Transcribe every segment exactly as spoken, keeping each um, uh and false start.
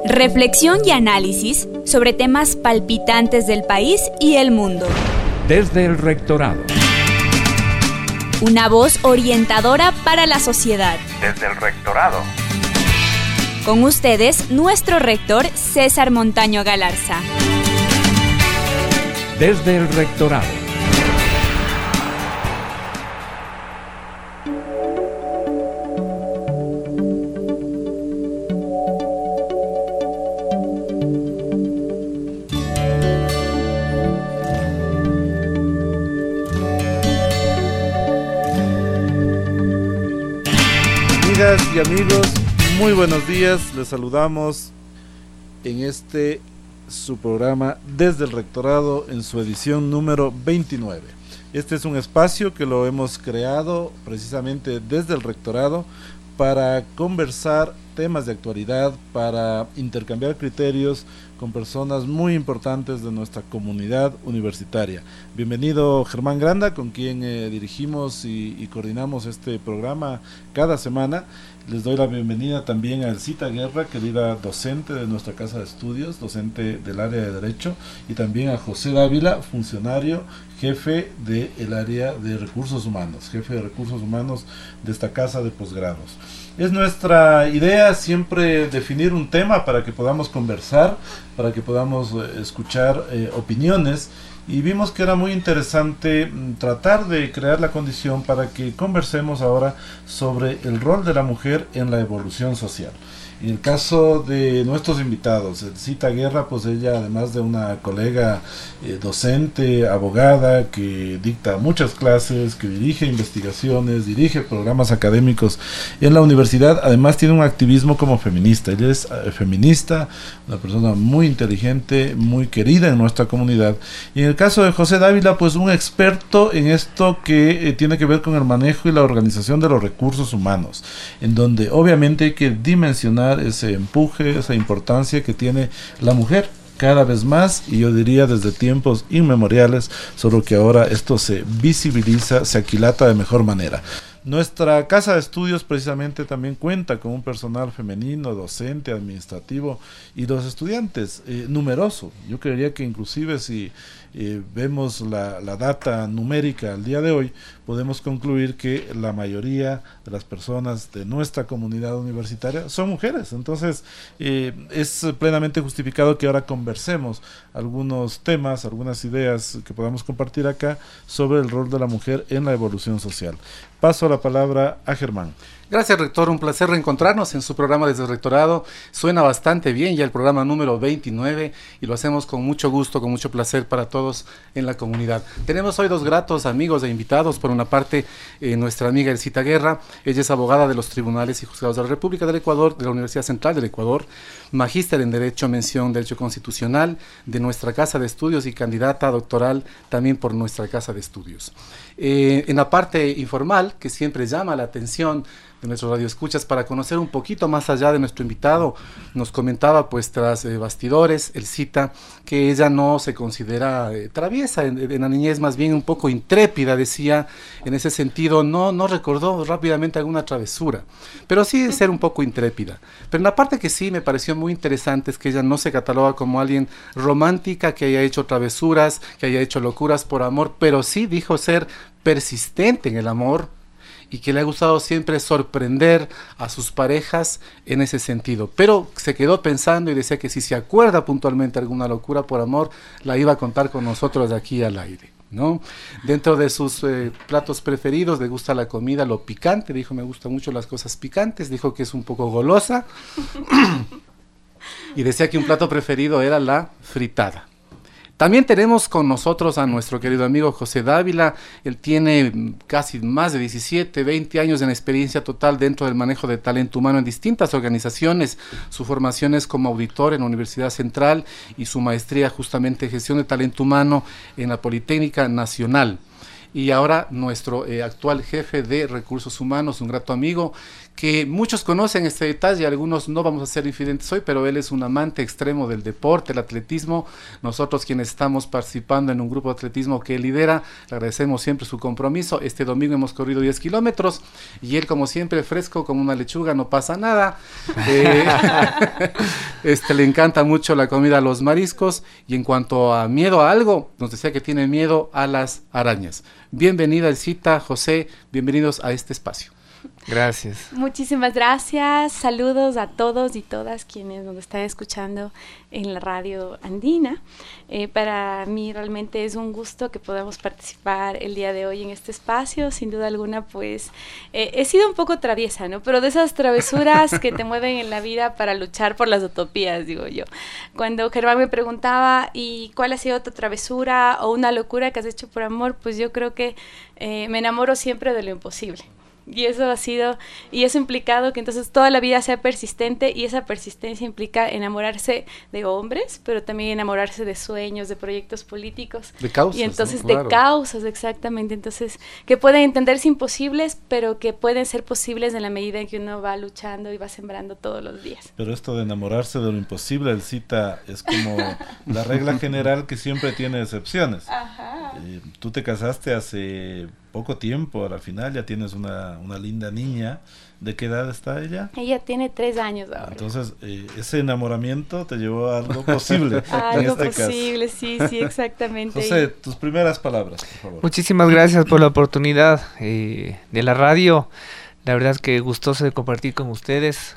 Reflexión y análisis sobre temas palpitantes del país y el mundo. Desde el Rectorado. Una voz orientadora para la sociedad. Desde el Rectorado. Con ustedes, nuestro rector César Montaño Galarza. Desde el Rectorado. Amigas y amigos, muy buenos días, les saludamos en este su programa Desde el Rectorado en su edición número veintinueve. Este es un espacio que lo hemos creado precisamente desde el Rectorado para conversar temas de actualidad, para intercambiar criterios con personas muy importantes de nuestra comunidad universitaria. Bienvenido Germán Granda, con quien eh, dirigimos y, y coordinamos este programa cada semana. Les doy la bienvenida también a Elcita Guerra, querida docente de nuestra casa de estudios, docente del área de Derecho, y también a José Dávila, funcionario, jefe del área de Recursos Humanos, jefe de Recursos Humanos de esta casa de posgrados. Es nuestra idea siempre definir un tema para que podamos conversar, para que podamos eh, escuchar eh, opiniones, y vimos que era muy interesante mm, tratar de crear la condición para que conversemos ahora sobre el rol de la mujer en la evolución social. En el caso de nuestros invitados, Elcita Guerra, pues ella, además de una colega eh, docente, abogada, que dicta muchas clases, que dirige investigaciones, dirige programas académicos en la universidad, además tiene un activismo como feminista. Ella es eh, feminista, una persona muy inteligente, muy querida en nuestra comunidad. Y en el caso de José Dávila, pues un experto en esto que eh, tiene que ver con el manejo y la organización de los recursos humanos, en donde obviamente hay que dimensionar ese empuje, esa importancia que tiene la mujer cada vez más, y yo diría desde tiempos inmemoriales, solo que ahora esto se visibiliza, se aquilata de mejor manera. Nuestra casa de estudios precisamente también cuenta con un personal femenino, docente, administrativo, y los estudiantes, eh, numeroso. Yo creería que inclusive si eh, vemos la, la data numérica al día de hoy, podemos concluir que la mayoría de las personas de nuestra comunidad universitaria son mujeres. Entonces eh, es plenamente justificado que ahora conversemos algunos temas, algunas ideas que podamos compartir acá sobre el rol de la mujer en la evolución social. Paso la palabra a Germán. Gracias, rector, un placer reencontrarnos en su programa desde el Rectorado. Suena bastante bien ya el programa número veintinueve, y lo hacemos con mucho gusto, con mucho placer para todos en la comunidad. Tenemos hoy dos gratos amigos e invitados. Por una parte, eh, nuestra amiga Elcita Guerra. Ella es abogada de los tribunales y juzgados de la República del Ecuador, de la Universidad Central del Ecuador, magíster en Derecho, mención Derecho Constitucional de nuestra casa de estudios y candidata doctoral también por nuestra casa de estudios. Eh, en la parte informal, que siempre llama la atención de nuestros radioescuchas, para conocer un poquito más allá de nuestro invitado, nos comentaba pues tras eh, bastidores Elcita que ella no se considera eh, traviesa, en, en la niñez más bien un poco intrépida, decía. En ese sentido no, no recordó rápidamente alguna travesura, pero sí ser un poco intrépida. Pero en la parte que sí me pareció muy interesante es que ella no se cataloga como alguien romántica, que haya hecho travesuras, que haya hecho locuras por amor, pero sí dijo ser persistente en el amor, y que le ha gustado siempre sorprender a sus parejas en ese sentido. Pero se quedó pensando y decía que si se acuerda puntualmente alguna locura por amor, la iba a contar con nosotros de aquí al aire, ¿no? Dentro de sus eh, platos preferidos, le gusta la comida, lo picante. Dijo, me gustan mucho las cosas picantes. Dijo que es un poco golosa. Y decía que un plato preferido era la fritada. También tenemos con nosotros a nuestro querido amigo José Dávila. Él tiene casi más de diecisiete, veinte años en experiencia total dentro del manejo de talento humano en distintas organizaciones. Su formación es como auditor en la Universidad Central y su maestría justamente en gestión de talento humano en la Politécnica Nacional. Y ahora nuestro eh, actual jefe de recursos humanos, un grato amigo, que muchos conocen este detalle, algunos no vamos a ser infidentes hoy, pero él es un amante extremo del deporte, el atletismo. Nosotros quienes estamos participando en un grupo de atletismo que él lidera, le agradecemos siempre su compromiso. Este domingo hemos corrido diez kilómetros y él, como siempre, fresco como una lechuga, no pasa nada. Eh, este, le encanta mucho la comida, los mariscos, y en cuanto a miedo a algo, nos decía que tiene miedo a las arañas. Bienvenida, Elcita, José, bienvenidos a este espacio. Gracias. Muchísimas gracias. Saludos a todos y todas quienes nos están escuchando en la radio andina. Eh, para mí realmente es un gusto que podamos participar el día de hoy en este espacio. Sin duda alguna, pues eh, he sido un poco traviesa, ¿no? Pero de esas travesuras que te mueven en la vida para luchar por las utopías, digo yo. Cuando Germán me preguntaba, ¿y cuál ha sido tu travesura o una locura que has hecho por amor? Pues yo creo que eh, me enamoro siempre de lo imposible. Y eso ha sido, y eso ha implicado que entonces toda la vida sea persistente, y esa persistencia implica enamorarse de hombres, pero también enamorarse de sueños, de proyectos políticos. De causas. Y entonces ¿no? Claro. de causas, exactamente. Entonces, que pueden entenderse imposibles, pero que pueden ser posibles en la medida en que uno va luchando y va sembrando todos los días. Pero esto de enamorarse de lo imposible, Elcita, es como la regla general que siempre tiene excepciones. Ajá. Eh, tú te casaste hace poco tiempo, al final ya tienes una, una linda niña. ¿De qué edad está ella? Ella tiene tres años ahora. Entonces, eh, ese enamoramiento te llevó a algo posible. Algo en este posible, sí, sí, exactamente. José, tus primeras palabras, por favor. Muchísimas gracias por la oportunidad eh, de la radio. La verdad es que gustoso de compartir con ustedes.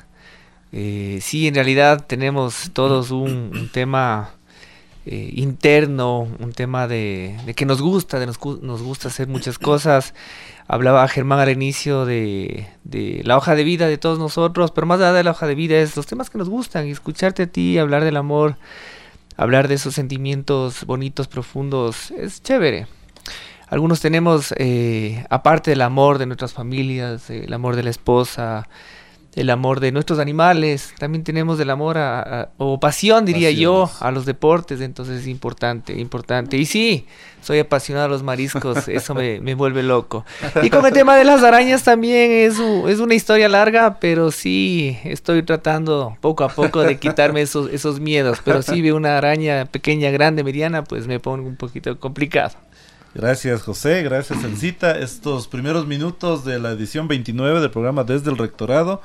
Eh, sí, en realidad tenemos todos un, un tema eh, interno, un tema de, de que nos gusta, de nos, nos gusta hacer muchas cosas. Hablaba Germán al inicio de, de la hoja de vida de todos nosotros, pero más allá de la hoja de vida es los temas que nos gustan, y escucharte a ti, hablar del amor, hablar de esos sentimientos bonitos, profundos, es chévere. Algunos tenemos, eh, aparte del amor de nuestras familias, eh, el amor de la esposa, el amor de nuestros animales, también tenemos el amor a, a, o pasión, diría Pasiones. yo, a los deportes, entonces es importante, importante. Y sí, soy apasionado a los mariscos, eso me, me vuelve loco. Y con el tema de las arañas también es, un, es una historia larga, pero sí, estoy tratando poco a poco de quitarme esos, esos miedos, pero sí veo una araña pequeña, grande, mediana, pues me pongo un poquito complicado. Gracias, José, gracias, Elcita. Estos primeros minutos de la edición veintinueve del programa Desde el Rectorado,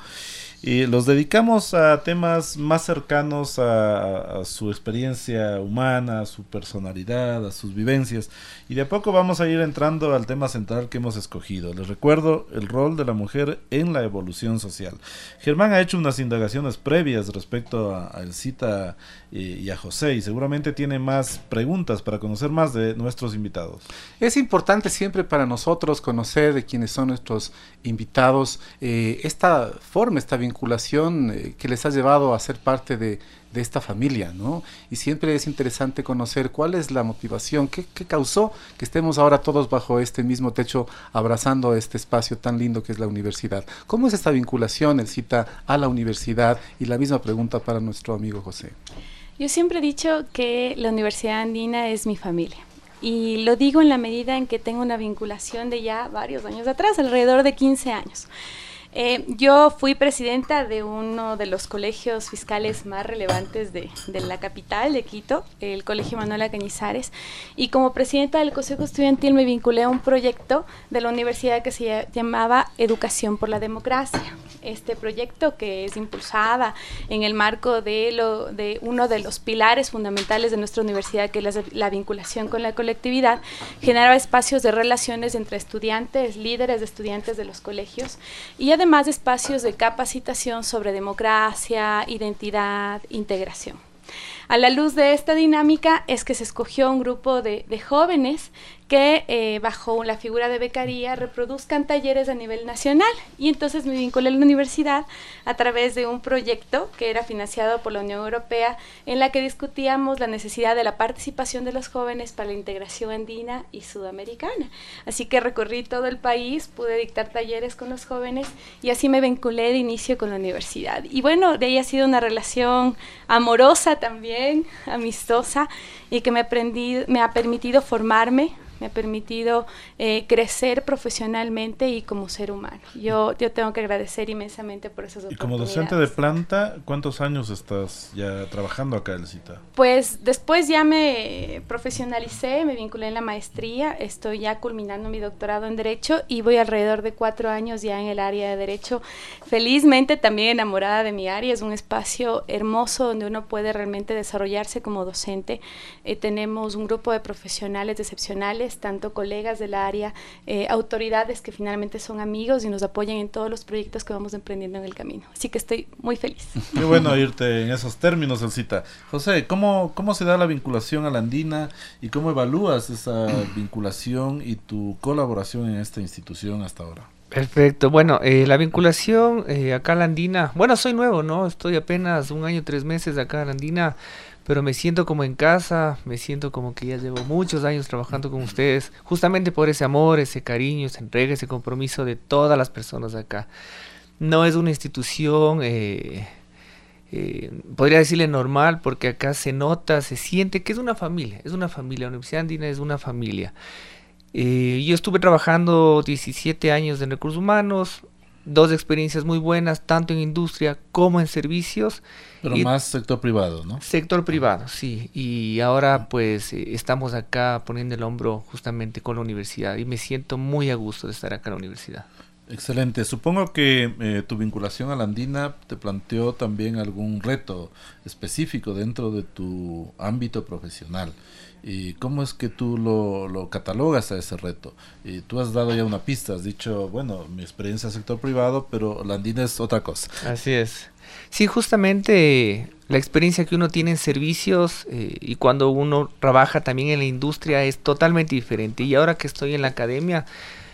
y los dedicamos a temas más cercanos a, a su experiencia humana, a su personalidad, a sus vivencias, y de a poco vamos a ir entrando al tema central que hemos escogido. Les recuerdo el rol de la mujer en la evolución social. Germán ha hecho unas indagaciones previas respecto a, a Elcita eh, y a José, y seguramente tiene más preguntas para conocer más de nuestros invitados. Es importante siempre para nosotros conocer de quiénes son nuestros invitados, eh, esta forma, esta vinculación eh, que les ha llevado a ser parte de, de esta familia, ¿no? Y siempre es interesante conocer cuál es la motivación, qué, qué causó que estemos ahora todos bajo este mismo techo, abrazando este espacio tan lindo que es la universidad. ¿Cómo es esta vinculación, Elcita, a la universidad? Y la misma pregunta para nuestro amigo José. Yo siempre he dicho que la Universidad Andina es mi familia. Y lo digo en la medida en que tengo una vinculación de ya varios años atrás, alrededor de quince años. Eh, yo fui presidenta de uno de los colegios fiscales más relevantes de, de la capital, de Quito, el Colegio Manuela Cañizares, y como presidenta del Consejo Estudiantil me vinculé a un proyecto de la universidad que se llamaba Educación por la Democracia. Este proyecto, que es impulsada en el marco de, lo, de uno de los pilares fundamentales de nuestra universidad, que es la, la vinculación con la colectividad, generaba espacios de relaciones entre estudiantes, líderes de estudiantes de los colegios, y además Además, espacios de capacitación sobre democracia, identidad, integración. A la luz de esta dinámica es que se escogió un grupo de, de jóvenes que eh, bajo la figura de becaría reproduzcan talleres a nivel nacional, y entonces me vinculé a la universidad a través de un proyecto que era financiado por la Unión Europea, en la que discutíamos la necesidad de la participación de los jóvenes para la integración andina y sudamericana. Así que recorrí todo el país, pude dictar talleres con los jóvenes y así me vinculé de inicio con la universidad. Y bueno, de ahí ha sido una relación amorosa también, amistosa, y que me, aprendí, me ha permitido formarme, me ha permitido eh, crecer profesionalmente y como ser humano. Yo, yo tengo que agradecer inmensamente por esas Y oportunidades. como docente de planta, ¿cuántos años estás ya trabajando acá, Elcita? Pues después ya me profesionalicé, me vinculé en la maestría, estoy ya culminando mi doctorado en Derecho y voy alrededor de cuatro años ya en el área de Derecho. Felizmente también enamorada de mi área, es un espacio hermoso donde uno puede realmente desarrollarse como docente. Eh, tenemos un grupo de profesionales excepcionales, tanto colegas del área, eh, autoridades que finalmente son amigos y nos apoyan en todos los proyectos que vamos emprendiendo en el camino. Así que estoy muy feliz. Qué bueno oírte en esos términos, Elcita. José, ¿cómo, cómo se da la vinculación a la Andina y cómo evalúas esa vinculación y tu colaboración en esta institución hasta ahora? Perfecto, bueno, eh, la vinculación eh, acá a la Andina, bueno, soy nuevo, ¿no? Estoy apenas un año, tres meses acá en la Andina, pero me siento como en casa, me siento como que ya llevo muchos años trabajando con ustedes, justamente por ese amor, ese cariño, esa entrega, ese compromiso de todas las personas acá. No es una institución, eh, eh, podría decirle normal, porque acá se nota, se siente que es una familia, es una familia, la Universidad Andina es una familia. Eh, yo estuve trabajando diecisiete años en recursos humanos, dos experiencias muy buenas, tanto en industria como en servicios. Pero y más sector privado, ¿no? Sector privado, sí. Y ahora pues eh, estamos acá poniendo el hombro justamente con la universidad y me siento muy a gusto de estar acá en la universidad. Excelente. Supongo que eh, tu vinculación a la Andina te planteó también algún reto específico dentro de tu ámbito profesional. ¿Y cómo es que tú lo, lo catalogas a ese reto? Y tú has dado ya una pista, has dicho, bueno, mi experiencia es sector privado, pero la Andina es otra cosa. Así es. Sí, justamente la experiencia que uno tiene en servicios eh, y cuando uno trabaja también en la industria es totalmente diferente. Y ahora que estoy en la academia,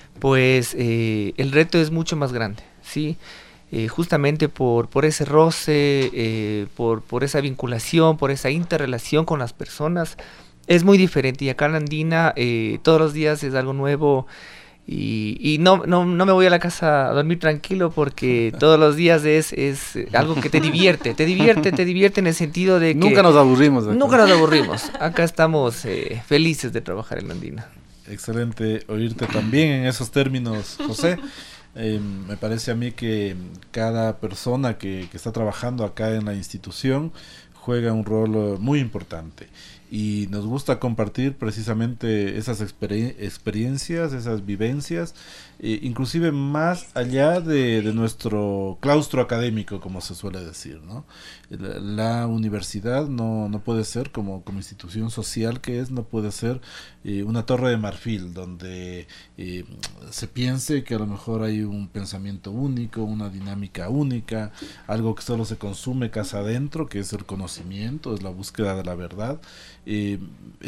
pues eh, el reto es mucho más grande, ¿sí? Eh, justamente por, por ese roce, eh, por, por esa vinculación, por esa interrelación con las personas, es muy diferente. Y acá en la Andina eh, todos los días es algo nuevo y, y no, no, no me voy a la casa a dormir tranquilo porque todos los días es, es algo que te divierte, te divierte, te divierte en el sentido de que... Nunca nos aburrimos. Acá. Nunca nos aburrimos. Acá estamos eh, felices de trabajar en la Andina. Excelente oírte también en esos términos, José. Eh, me parece a mí que cada persona que, que está trabajando acá en la institución juega un rol uh, muy importante y nos gusta compartir precisamente esas exper- experiencias, esas vivencias, eh, inclusive más allá de, de nuestro claustro académico, como se suele decir, ¿no? La, la universidad no, no puede ser, como, como institución social que es, no puede ser eh, una torre de marfil donde eh, se piense que a lo mejor hay un pensamiento único, una dinámica única, algo que solo se consume casa adentro, que es el conocimiento, es la búsqueda de la verdad. Eh,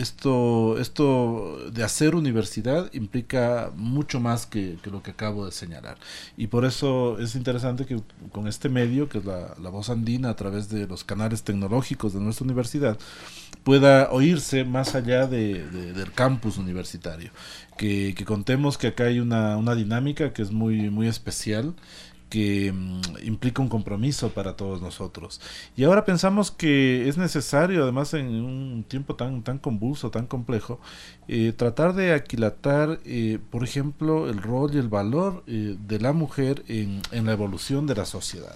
esto, esto de hacer universidad implica mucho más que, que lo que acabo de señalar, y por eso es interesante que con este medio, que es la, la Voz Andina, a través de los canales tecnológicos de nuestra universidad, pueda oírse más allá de, de, del campus universitario, que, que contemos que acá hay una, una dinámica que es muy, muy especial, que um, implica un compromiso para todos nosotros. Y ahora pensamos que es necesario, además en un tiempo tan, tan convulso, tan complejo, eh, tratar de aquilatar, eh, por ejemplo, el rol y el valor eh, de la mujer en, en la evolución de la sociedad.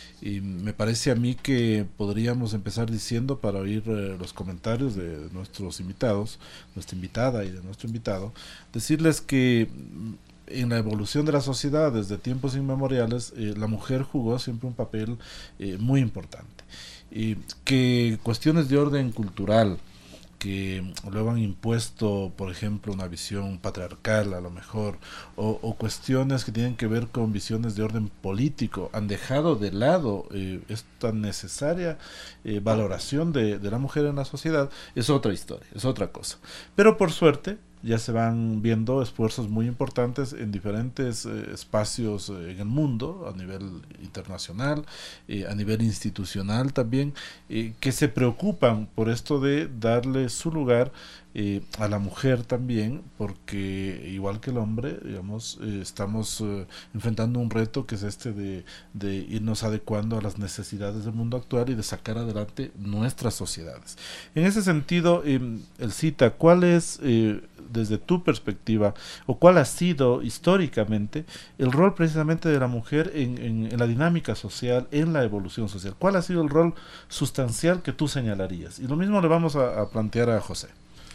Y me parece a mí que podríamos empezar diciendo, para oír eh, los comentarios de nuestros invitados, nuestra invitada y de nuestro invitado, decirles que en la evolución de la sociedad desde tiempos inmemoriales, eh, la mujer jugó siempre un papel eh, muy importante, y que cuestiones de orden cultural que luego han impuesto, por ejemplo, una visión patriarcal a lo mejor, o, o cuestiones que tienen que ver con visiones de orden político, han dejado de lado eh, esta necesaria eh, valoración de, de la mujer en la sociedad. Es otra historia, es otra cosa. Pero por suerte ya se van viendo esfuerzos muy importantes en diferentes eh, espacios eh, en el mundo, a nivel internacional, eh, a nivel institucional también, eh, que se preocupan por esto de darle su lugar eh, a la mujer también, porque igual que el hombre, digamos, eh, estamos eh, enfrentando un reto que es este de, de irnos adecuando a las necesidades del mundo actual y de sacar adelante nuestras sociedades. En ese sentido, eh, Elcita, ¿cuál es, eh, desde tu perspectiva, o cuál ha sido históricamente el rol precisamente de la mujer en, en, en la dinámica social, en la evolución social? ¿Cuál ha sido el rol sustancial que tú señalarías? Y lo mismo le vamos a, a plantear a José.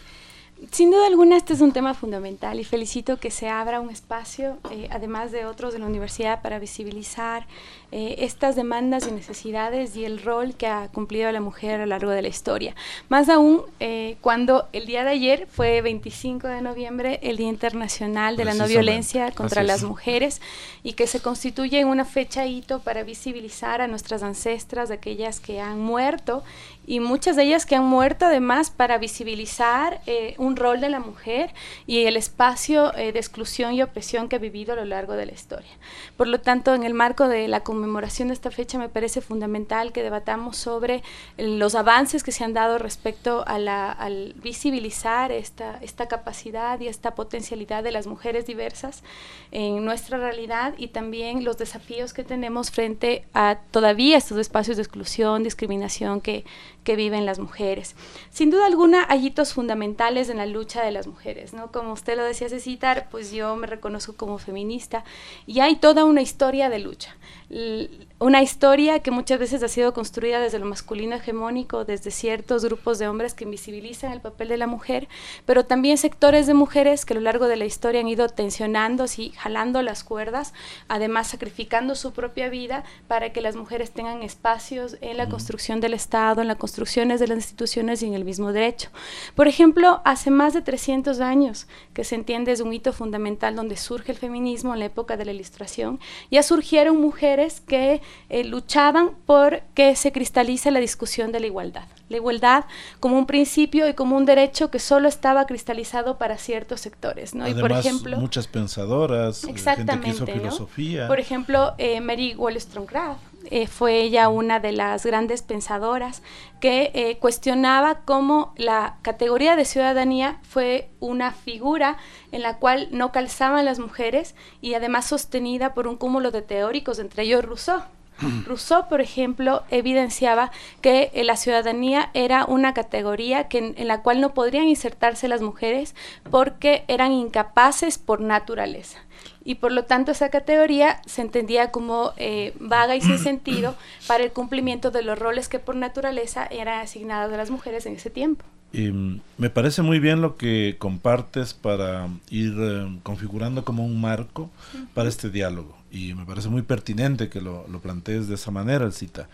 Sin duda alguna este es un tema fundamental y felicito que se abra un espacio, eh, además de otros de la universidad, para visibilizar eh, estas demandas y necesidades y el rol que ha cumplido la mujer a lo largo de la historia. Más aún eh, cuando el día de ayer fue veinticinco de noviembre, el Día Internacional de la No Violencia contra las Mujeres, y que se constituye en una fecha hito para visibilizar a nuestras ancestras, aquellas que han muerto, y muchas de ellas que han muerto además para visibilizar eh, un rol de la mujer y el espacio eh, de exclusión y opresión que ha vivido a lo largo de la historia. Por lo tanto, en el marco de la conmemoración de esta fecha me parece fundamental que debatamos sobre los avances que se han dado respecto a la, al visibilizar esta, esta capacidad y esta potencialidad de las mujeres diversas en nuestra realidad, y también los desafíos que tenemos frente a todavía estos espacios de exclusión, discriminación que que viven las mujeres. Sin duda alguna hay hitos fundamentales en la lucha de las mujeres, ¿no? Como usted lo decía, Cecitar, pues yo me reconozco como feminista y hay toda una historia de lucha. L- una historia que muchas veces ha sido construida desde lo masculino hegemónico, desde ciertos grupos de hombres que invisibilizan el papel de la mujer, pero también sectores de mujeres que a lo largo de la historia han ido tensionándose y jalando las cuerdas, además sacrificando su propia vida para que las mujeres tengan espacios en la construcción del Estado, en la construcciones de las instituciones y en el mismo derecho. Por ejemplo, hace más de trescientos años que se entiende es un hito fundamental donde surge el feminismo en la época de la Ilustración. Ya surgieron mujeres que eh, luchaban por que se cristalice la discusión de la igualdad. La igualdad como un principio y como un derecho que solo estaba cristalizado para ciertos sectores, ¿no? Además, y por ejemplo, muchas pensadoras, gente que hizo filosofía. ¿no? Por ejemplo, eh, Mary Wollstonecraft, Eh, fue ella una de las grandes pensadoras que eh, cuestionaba cómo la categoría de ciudadanía fue una figura en la cual no calzaban las mujeres y además sostenida por un cúmulo de teóricos, entre ellos Rousseau. Rousseau, por ejemplo, evidenciaba que eh, la ciudadanía era una categoría que en, en la cual no podrían insertarse las mujeres porque eran incapaces por naturaleza. Y por lo tanto esa categoría se entendía como eh, vaga y sin sentido para el cumplimiento de los roles que por naturaleza eran asignados a las mujeres en ese tiempo. Y me parece muy bien lo que compartes para ir eh, configurando como un marco uh-huh. para este diálogo, y me parece muy pertinente que lo, lo plantees de esa manera, Elcita.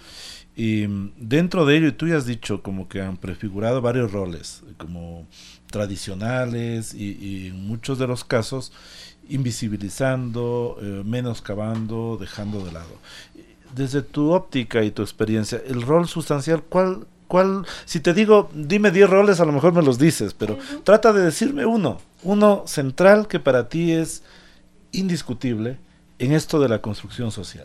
Y dentro de ello, y tú ya has dicho como que han prefigurado varios roles como tradicionales y, y en muchos de los casos invisibilizando, eh, menoscabando, dejando de lado. Desde tu óptica y tu experiencia, el rol sustancial, ¿cuál, cuál? Si te digo, dime diez roles, a lo mejor me los dices, pero uh-huh. trata de decirme uno, uno central que para ti es indiscutible en esto de la construcción social.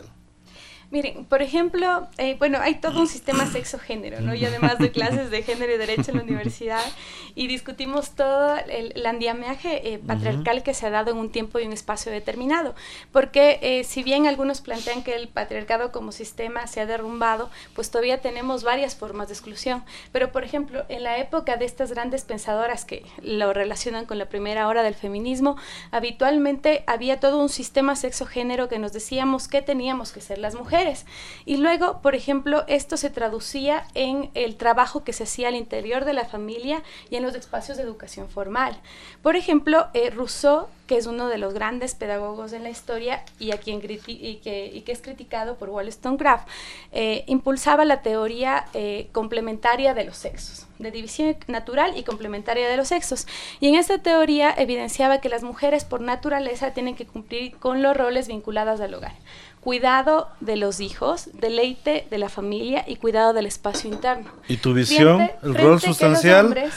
Miren, por ejemplo, eh, bueno, hay todo un sistema sexo-género, ¿no? Yo además doy clases de género y derecho en la universidad y discutimos todo el, el andamiaje eh, patriarcal uh-huh. que se ha dado en un tiempo y un espacio determinado. Porque eh, si bien algunos plantean que el patriarcado como sistema se ha derrumbado, pues todavía tenemos varias formas de exclusión. Pero, por ejemplo, en la época de estas grandes pensadoras que lo relacionan con la primera hora del feminismo, habitualmente había todo un sistema sexo-género que nos decíamos que teníamos que ser las mujeres. Y luego, por ejemplo, esto se traducía en el trabajo que se hacía al interior de la familia y en los espacios de educación formal. Por ejemplo, eh, Rousseau, que es uno de los grandes pedagogos en la historia y, a quien criti- y, que, y que es criticado por Wollstonecraft, eh, impulsaba la teoría eh, complementaria de los sexos, de división natural y complementaria de los sexos. Y en esta teoría evidenciaba que las mujeres por naturaleza tienen que cumplir con los roles vinculados al hogar. Cuidado de los hijos, deleite de la familia y cuidado del espacio interno. ¿Y tu visión, frente, el frente rol sustancial?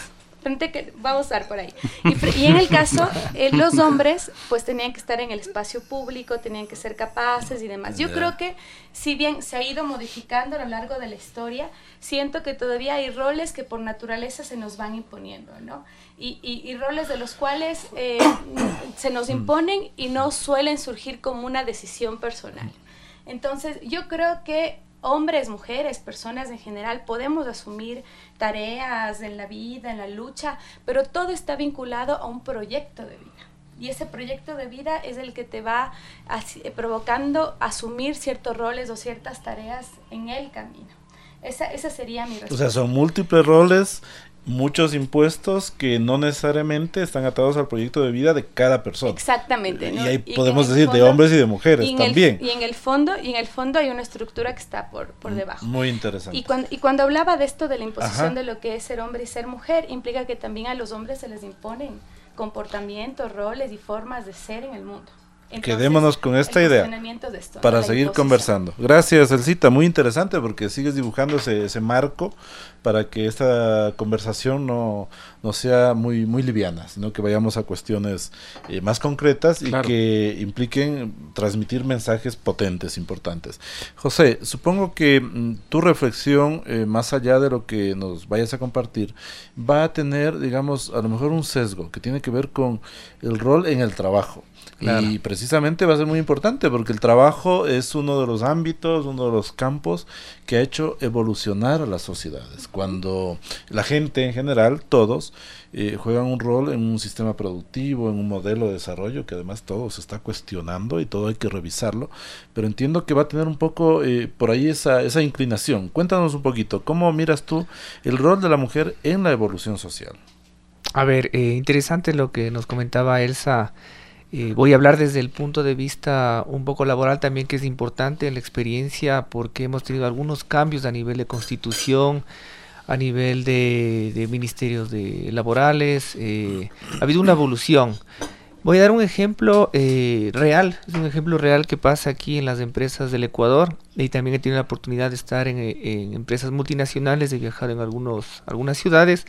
frente que vamos a estar por ahí. Y, y en el caso, eh, los hombres pues tenían que estar en el espacio público, tenían que ser capaces y demás. Yo creo que si bien se ha ido modificando a lo largo de la historia, siento que todavía hay roles que por naturaleza se nos van imponiendo, ¿no? Y, y, y roles de los cuales eh, se nos imponen y no suelen surgir como una decisión personal. Entonces, yo creo que hombres, mujeres, personas en general, podemos asumir tareas en la vida, en la lucha, pero todo está vinculado a un proyecto de vida. Y ese proyecto de vida es el que te va así, provocando asumir ciertos roles o ciertas tareas en el camino. Esa, esa sería mi respuesta. O sea, son múltiples roles, muchos impuestos que no necesariamente están atados al proyecto de vida de cada persona. Exactamente, ¿no? Y ahí y podemos decir fondo, de hombres y de mujeres y también. El, y en el fondo, y en el fondo hay una estructura que está por, por debajo. Muy interesante. Y cuando, y cuando hablaba de esto de la imposición Ajá. de lo que es ser hombre y ser mujer, implica que también a los hombres se les imponen comportamientos, roles y formas de ser en el mundo. Entonces, quedémonos con esta idea de esto, para ¿no? seguir imposición. conversando. Gracias, Elcita, muy interesante porque sigues dibujando ese, ese marco para que esta conversación no, no sea muy, muy liviana, sino que vayamos a cuestiones eh, más concretas y Claro. que impliquen transmitir mensajes potentes, importantes. José, supongo que mm, tu reflexión, eh, más allá de lo que nos vayas a compartir, va a tener, digamos, a lo mejor un sesgo que tiene que ver con el rol en el trabajo. Claro. Y precisamente va a ser muy importante porque el trabajo es uno de los ámbitos, uno de los campos que ha hecho evolucionar a las sociedades. Cuando la gente en general, todos, eh, juegan un rol en un sistema productivo, en un modelo de desarrollo que además todo se está cuestionando y todo hay que revisarlo. Pero entiendo que va a tener un poco eh, por ahí esa, esa inclinación. Cuéntanos un poquito, ¿cómo miras tú el rol de la mujer en la evolución social? A ver, eh, interesante lo que nos comentaba Elsa. Eh, voy a hablar desde el punto de vista un poco laboral también, que es importante en la experiencia porque hemos tenido algunos cambios a nivel de constitución, a nivel de, de ministerios de laborales, eh, ha habido una evolución. Voy a dar un ejemplo eh, real, es un ejemplo real que pasa aquí en las empresas del Ecuador, y también he tenido la oportunidad de estar en, en empresas multinacionales, de viajar en algunos, algunas ciudades,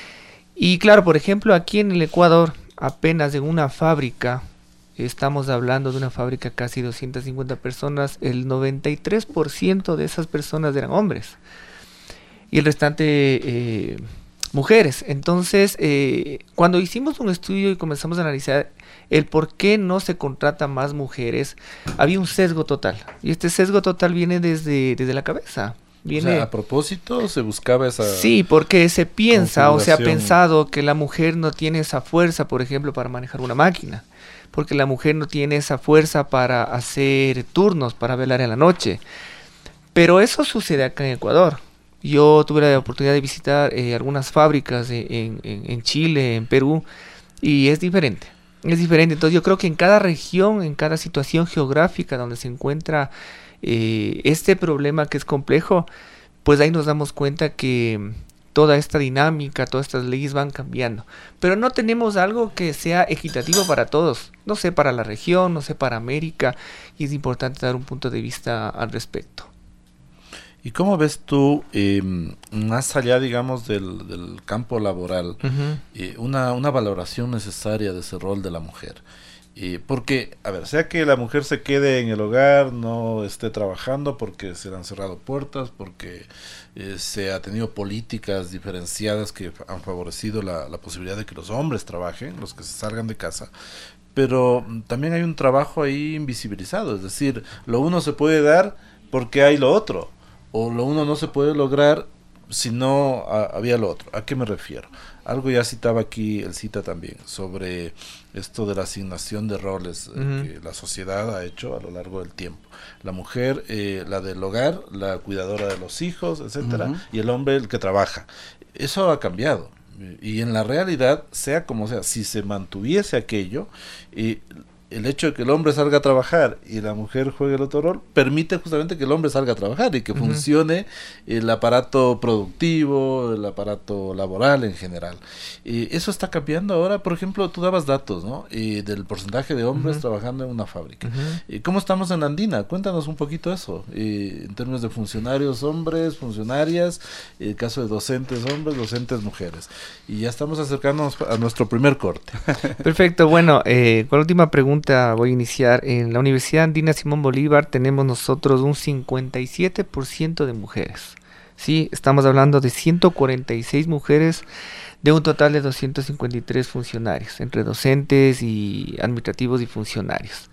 y claro, por ejemplo, aquí en el Ecuador, apenas en una fábrica, estamos hablando de una fábrica casi doscientas cincuenta personas, el noventa y tres por ciento de esas personas eran hombres y el restante eh, mujeres. Entonces, eh, cuando hicimos un estudio y comenzamos a analizar el por qué no se contrata más mujeres, había un sesgo total, y este sesgo total viene desde, desde la cabeza. Viene... O sea, a propósito se buscaba esa... Sí, porque se piensa o se ha configuración. pensado que la mujer no tiene esa fuerza, por ejemplo, para manejar una máquina, porque la mujer no tiene esa fuerza para hacer turnos, para velar en la noche. Pero eso sucede acá en Ecuador. Yo tuve la oportunidad de visitar eh, algunas fábricas en, en, en Chile, en Perú, y es diferente. Es diferente. Entonces yo creo que en cada región, en cada situación geográfica donde se encuentra eh, este problema que es complejo, pues ahí nos damos cuenta que toda esta dinámica, todas estas leyes van cambiando. Pero no tenemos algo que sea equitativo para todos. No sé, para la región, no sé, para América, y es importante dar un punto de vista al respecto. ¿Y cómo ves tú, eh, más allá, digamos, del, del campo laboral, Uh-huh. eh, una, una valoración necesaria de ese rol de la mujer? Eh, porque, a ver, sea que la mujer se quede en el hogar, no esté trabajando porque se le han cerrado puertas, porque eh, se ha tenido políticas diferenciadas que han favorecido la, la posibilidad de que los hombres trabajen, los que se salgan de casa, pero mm, también hay un trabajo ahí invisibilizado, es decir, lo uno se puede dar porque hay lo otro, o lo uno no se puede lograr si no a, había lo otro. ¿A qué me refiero? Algo ya citaba aquí el cita también sobre esto de la asignación de roles eh, Uh-huh. que la sociedad ha hecho a lo largo del tiempo. La mujer, eh, la del hogar, la cuidadora de los hijos, etcétera, Uh-huh. y el hombre el que trabaja. Eso ha cambiado. Y en la realidad, sea como sea, si se mantuviese aquello, eh, el hecho de que el hombre salga a trabajar y la mujer juegue el otro rol, permite justamente que el hombre salga a trabajar y que uh-huh. funcione el aparato productivo, el aparato laboral en general. Y eso está cambiando ahora. Por ejemplo, tú dabas datos, ¿no? Y del porcentaje de hombres uh-huh. trabajando en una fábrica. Uh-huh. ¿Y cómo estamos en la Andina? Cuéntanos un poquito eso, y en términos de funcionarios hombres, funcionarias, el caso de docentes hombres, docentes mujeres. Y ya estamos acercándonos a nuestro primer corte. Perfecto, bueno, eh, con la última pregunta voy a iniciar. En la Universidad Andina Simón Bolívar tenemos nosotros un cincuenta y siete por ciento de mujeres. Sí, estamos hablando de ciento cuarenta y seis mujeres de un total de doscientos cincuenta y tres funcionarios, entre docentes y administrativos y funcionarios.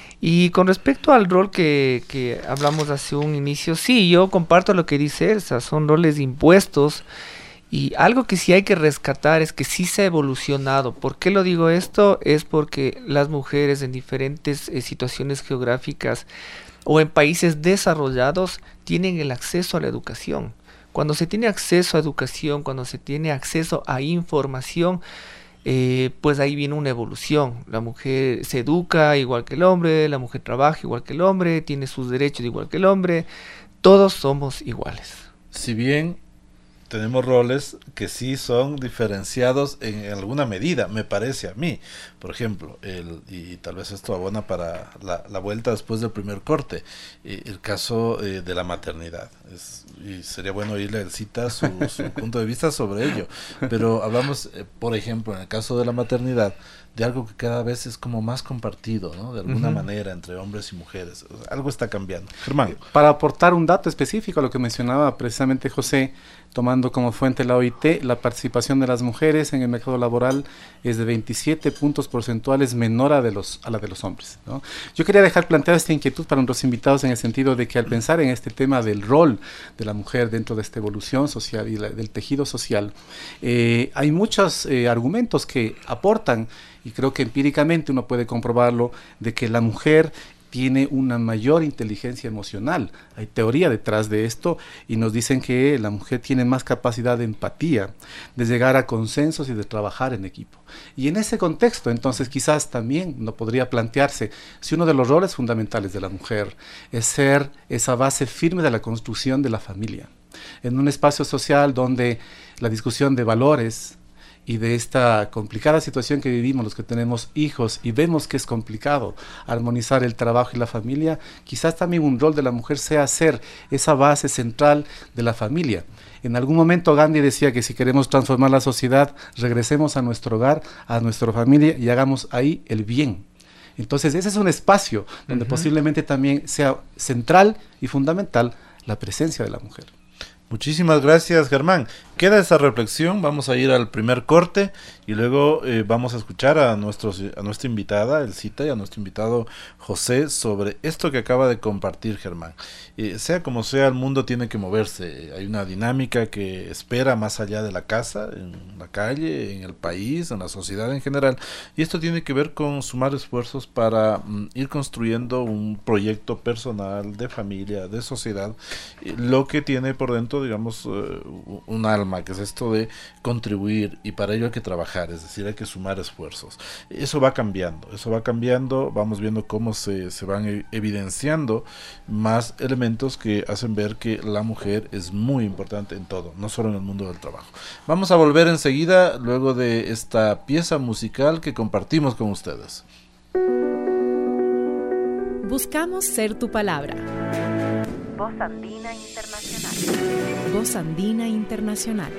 Y con respecto al rol que, que hablamos hace un inicio, sí, yo comparto lo que dice Elsa, son roles impuestos. Y algo que sí hay que rescatar es que sí se ha evolucionado. ¿Por qué lo digo esto? Es porque las mujeres en diferentes eh, situaciones geográficas o en países desarrollados tienen el acceso a la educación. Cuando se tiene acceso a educación, cuando se tiene acceso a información, eh, pues ahí viene una evolución. La mujer se educa igual que el hombre, la mujer trabaja igual que el hombre, tiene sus derechos igual que el hombre. Todos somos iguales. Si bien tenemos roles que sí son diferenciados en alguna medida, me parece a mí. Por ejemplo, el, y tal vez esto abona para la, la vuelta después del primer corte, eh, el caso eh, de la maternidad. Es, y sería bueno oírle el cita su, su punto de vista sobre ello. Pero hablamos, eh, por ejemplo, en el caso de la maternidad, de algo que cada vez es como más compartido, ¿no? De alguna uh-huh. manera entre hombres y mujeres. O sea, algo está cambiando. Germán. Para aportar un dato específico a lo que mencionaba precisamente José, tomando como fuente la O I T, la participación de las mujeres en el mercado laboral es de veintisiete puntos porcentuales menor a, de los, a la de los hombres, ¿no? Yo quería dejar planteada esta inquietud para nuestros invitados en el sentido de que al pensar en este tema del rol de la mujer dentro de esta evolución social y la, del tejido social, eh, hay muchos eh, argumentos que aportan, y creo que empíricamente uno puede comprobarlo, de que la mujer tiene una mayor inteligencia emocional. Hay teoría detrás de esto y nos dicen que la mujer tiene más capacidad de empatía, de llegar a consensos y de trabajar en equipo. Y en ese contexto, entonces, quizás también no podría plantearse si uno de los roles fundamentales de la mujer es ser esa base firme de la construcción de la familia. En un espacio social donde la discusión de valores y de esta complicada situación que vivimos los que tenemos hijos y vemos que es complicado armonizar el trabajo y la familia, quizás también un rol de la mujer sea ser esa base central de la familia. En algún momento Gandhi decía que si queremos transformar la sociedad, regresemos a nuestro hogar, a nuestra familia y hagamos ahí el bien. Entonces ese es un espacio donde uh-huh. posiblemente también sea central y fundamental la presencia de la mujer. Muchísimas gracias, Germán. Queda esa reflexión, vamos a ir al primer corte y luego eh, vamos a escuchar a, nuestros, a nuestra invitada, el cita, y a nuestro invitado José sobre esto que acaba de compartir Germán. Eh, sea como sea, el mundo tiene que moverse. Hay una dinámica que espera más allá de la casa, en la calle, en el país, en la sociedad en general. Y esto tiene que ver con sumar esfuerzos para mm, ir construyendo un proyecto personal, de familia, de sociedad, eh, lo que tiene por dentro, digamos, eh, un alma, que es esto de contribuir, y para ello hay que trabajar, es decir, hay que sumar esfuerzos. Eso va cambiando, eso va cambiando, vamos viendo cómo se, se van evidenciando más elementos que hacen ver que la mujer es muy importante en todo, no solo en el mundo del trabajo. Vamos a volver enseguida, luego de esta pieza musical que compartimos con ustedes. Buscamos ser tu palabra. Voz Andina Internacional. Voz Andina Internacional.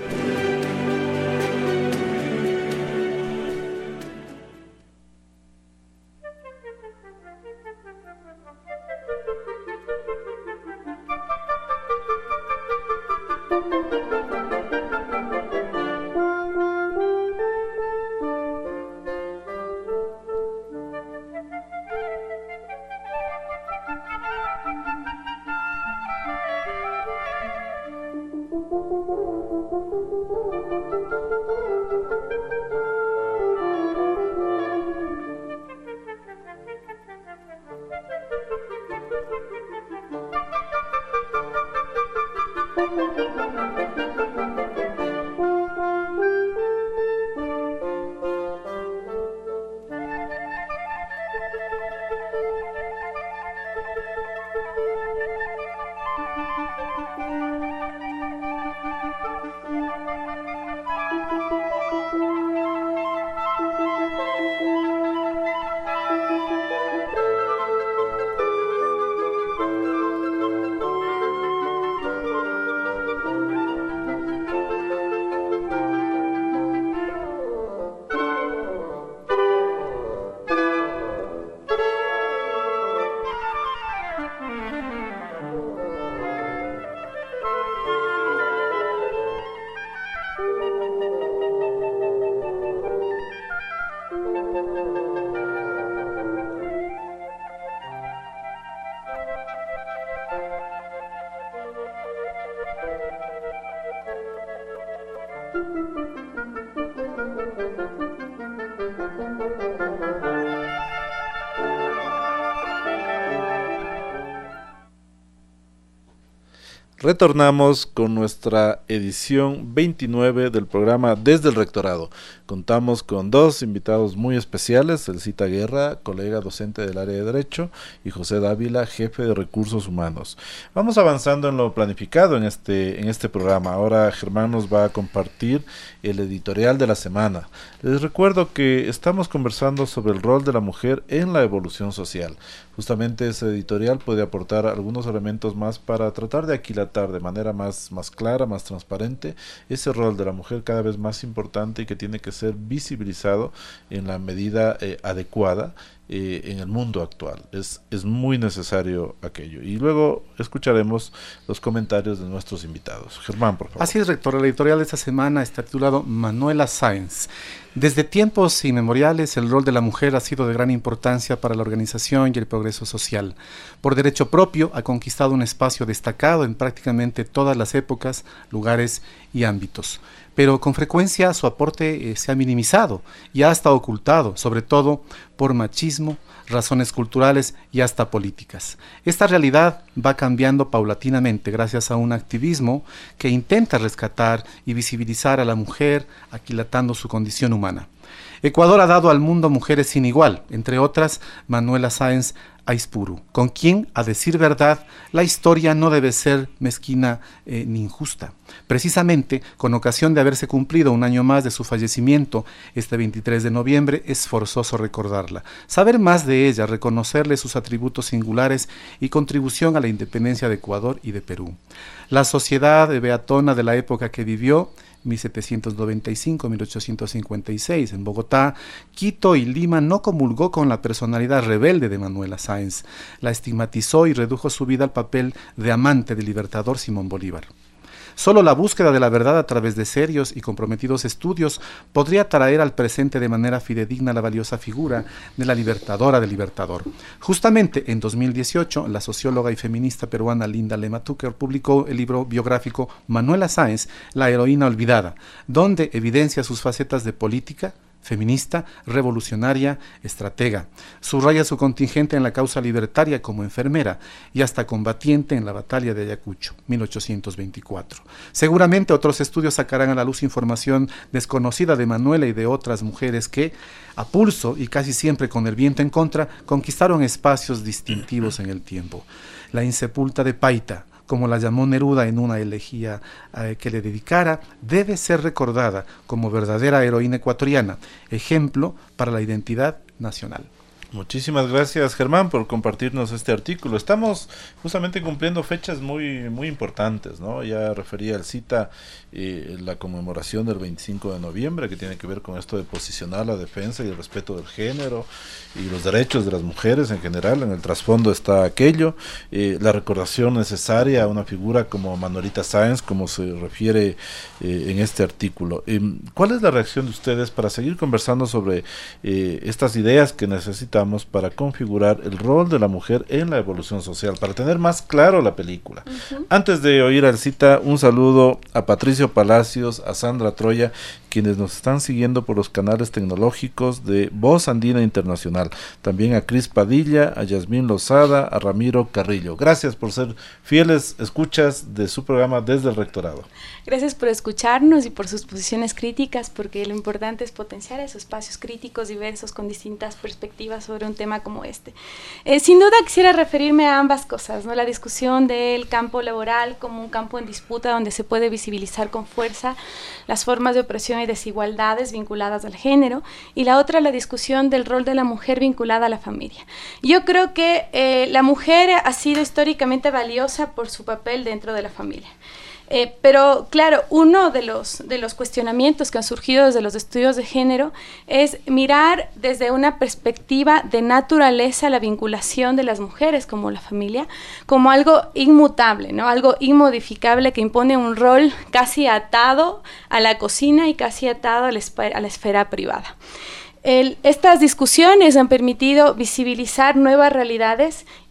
Retornamos con nuestra edición veintinueve del programa Desde el Rectorado. Contamos con dos invitados muy especiales, Elcita Guerra, colega docente del área de Derecho, y José Dávila, jefe de Recursos Humanos. Vamos avanzando en lo planificado en este, en este programa. Ahora Germán nos va a compartir el editorial de la semana. Les recuerdo que estamos conversando sobre el rol de la mujer en la evolución social. Justamente ese editorial puede aportar algunos elementos más para tratar de aquilatar de manera más, más clara, más transparente, ese rol de la mujer cada vez más importante y que tiene que ser visibilizado en la medida eh, adecuada eh, en el mundo actual. Es, es muy necesario aquello. Y luego escucharemos los comentarios de nuestros invitados. Germán, por favor. Así es, rector. El editorial de esta semana está titulado Manuela Sáenz. Desde tiempos inmemoriales, el rol de la mujer ha sido de gran importancia para la organización y el progreso social. Por derecho propio, ha conquistado un espacio destacado en prácticamente todas las épocas, lugares y ámbitos. Pero con frecuencia su aporte eh, se ha minimizado y hasta ocultado, sobre todo por machismo, razones culturales y hasta políticas. Esta realidad va cambiando paulatinamente gracias a un activismo que intenta rescatar y visibilizar a la mujer, aquilatando su condición humana. Ecuador ha dado al mundo mujeres sin igual, entre otras Manuela Sáenz Aispuru, con quien, a decir verdad, la historia no debe ser mezquina eh, ni injusta. Precisamente, con ocasión de haberse cumplido un año más de su fallecimiento, este veintitrés de noviembre, es forzoso recordarla, saber más de ella, reconocerle sus atributos singulares y contribución a la independencia de Ecuador y de Perú. La sociedad beatona de la época que vivió, mil setecientos noventa y cinco a mil ochocientos cincuenta y seis, en Bogotá, Quito y Lima, no comulgó con la personalidad rebelde de Manuela Sáenz. La estigmatizó y redujo su vida al papel de amante del libertador Simón Bolívar. Solo la búsqueda de la verdad a través de serios y comprometidos estudios podría traer al presente de manera fidedigna la valiosa figura de la libertadora del libertador. Justamente en dos mil dieciocho, la socióloga y feminista peruana Linda Lema Tucker publicó el libro biográfico Manuela Sáenz, la heroína olvidada, donde evidencia sus facetas de política, feminista, revolucionaria, estratega. Subraya su contingente en la causa libertaria como enfermera y hasta combatiente en la batalla de Ayacucho, mil ochocientos veinticuatro. Seguramente otros estudios sacarán a la luz información desconocida de Manuela y de otras mujeres que, a pulso y casi siempre con el viento en contra, conquistaron espacios distintivos en el tiempo. La insepulta de Paita, como la llamó Neruda en una elegía eh, que le dedicara, debe ser recordada como verdadera heroína ecuatoriana, ejemplo para la identidad nacional. Muchísimas gracias, Germán, por compartirnos este artículo. Estamos justamente cumpliendo fechas muy muy importantes, ¿no? Ya refería el cita eh, la conmemoración del veinticinco de noviembre, que tiene que ver con esto de posicionar la defensa y el respeto del género y los derechos de las mujeres en general. En el trasfondo está aquello, eh, la recordación necesaria a una figura como Manuelita Sáenz, como se refiere eh, en este artículo. Eh, ¿Cuál es la reacción de ustedes para seguir conversando sobre eh, estas ideas que necesitan para configurar el rol de la mujer en la evolución social, para tener más claro la película? Uh-huh. Antes de oír al cita, un saludo a Patricio Palacios, a Sandra Troya, quienes nos están siguiendo por los canales tecnológicos de Voz Andina Internacional, también a Cris Padilla, a Yasmín Lozada, a Ramiro Carrillo. Gracias por ser fieles escuchas de su programa Desde el Rectorado. Gracias por escucharnos y por sus posiciones críticas, porque lo importante es potenciar esos espacios críticos diversos con distintas perspectivas sobre un tema como este. Eh, sin duda quisiera referirme a ambas cosas, ¿no? La discusión del campo laboral como un campo en disputa donde se puede visibilizar con fuerza las formas de opresión y desigualdades vinculadas al género, y la otra, la discusión del rol de la mujer vinculada a la familia. Yo creo que eh, la mujer ha sido históricamente valiosa por su papel dentro de la familia. Eh, pero claro, uno de los, de los cuestionamientos que han surgido desde los estudios de género es mirar desde una perspectiva de naturaleza la vinculación de las mujeres como la familia, como algo inmutable, ¿no? Algo inmodificable que impone un rol casi atado a la cocina y casi atado a la, a la esfera privada. El, estas discusiones han permitido visibilizar nuevas realidades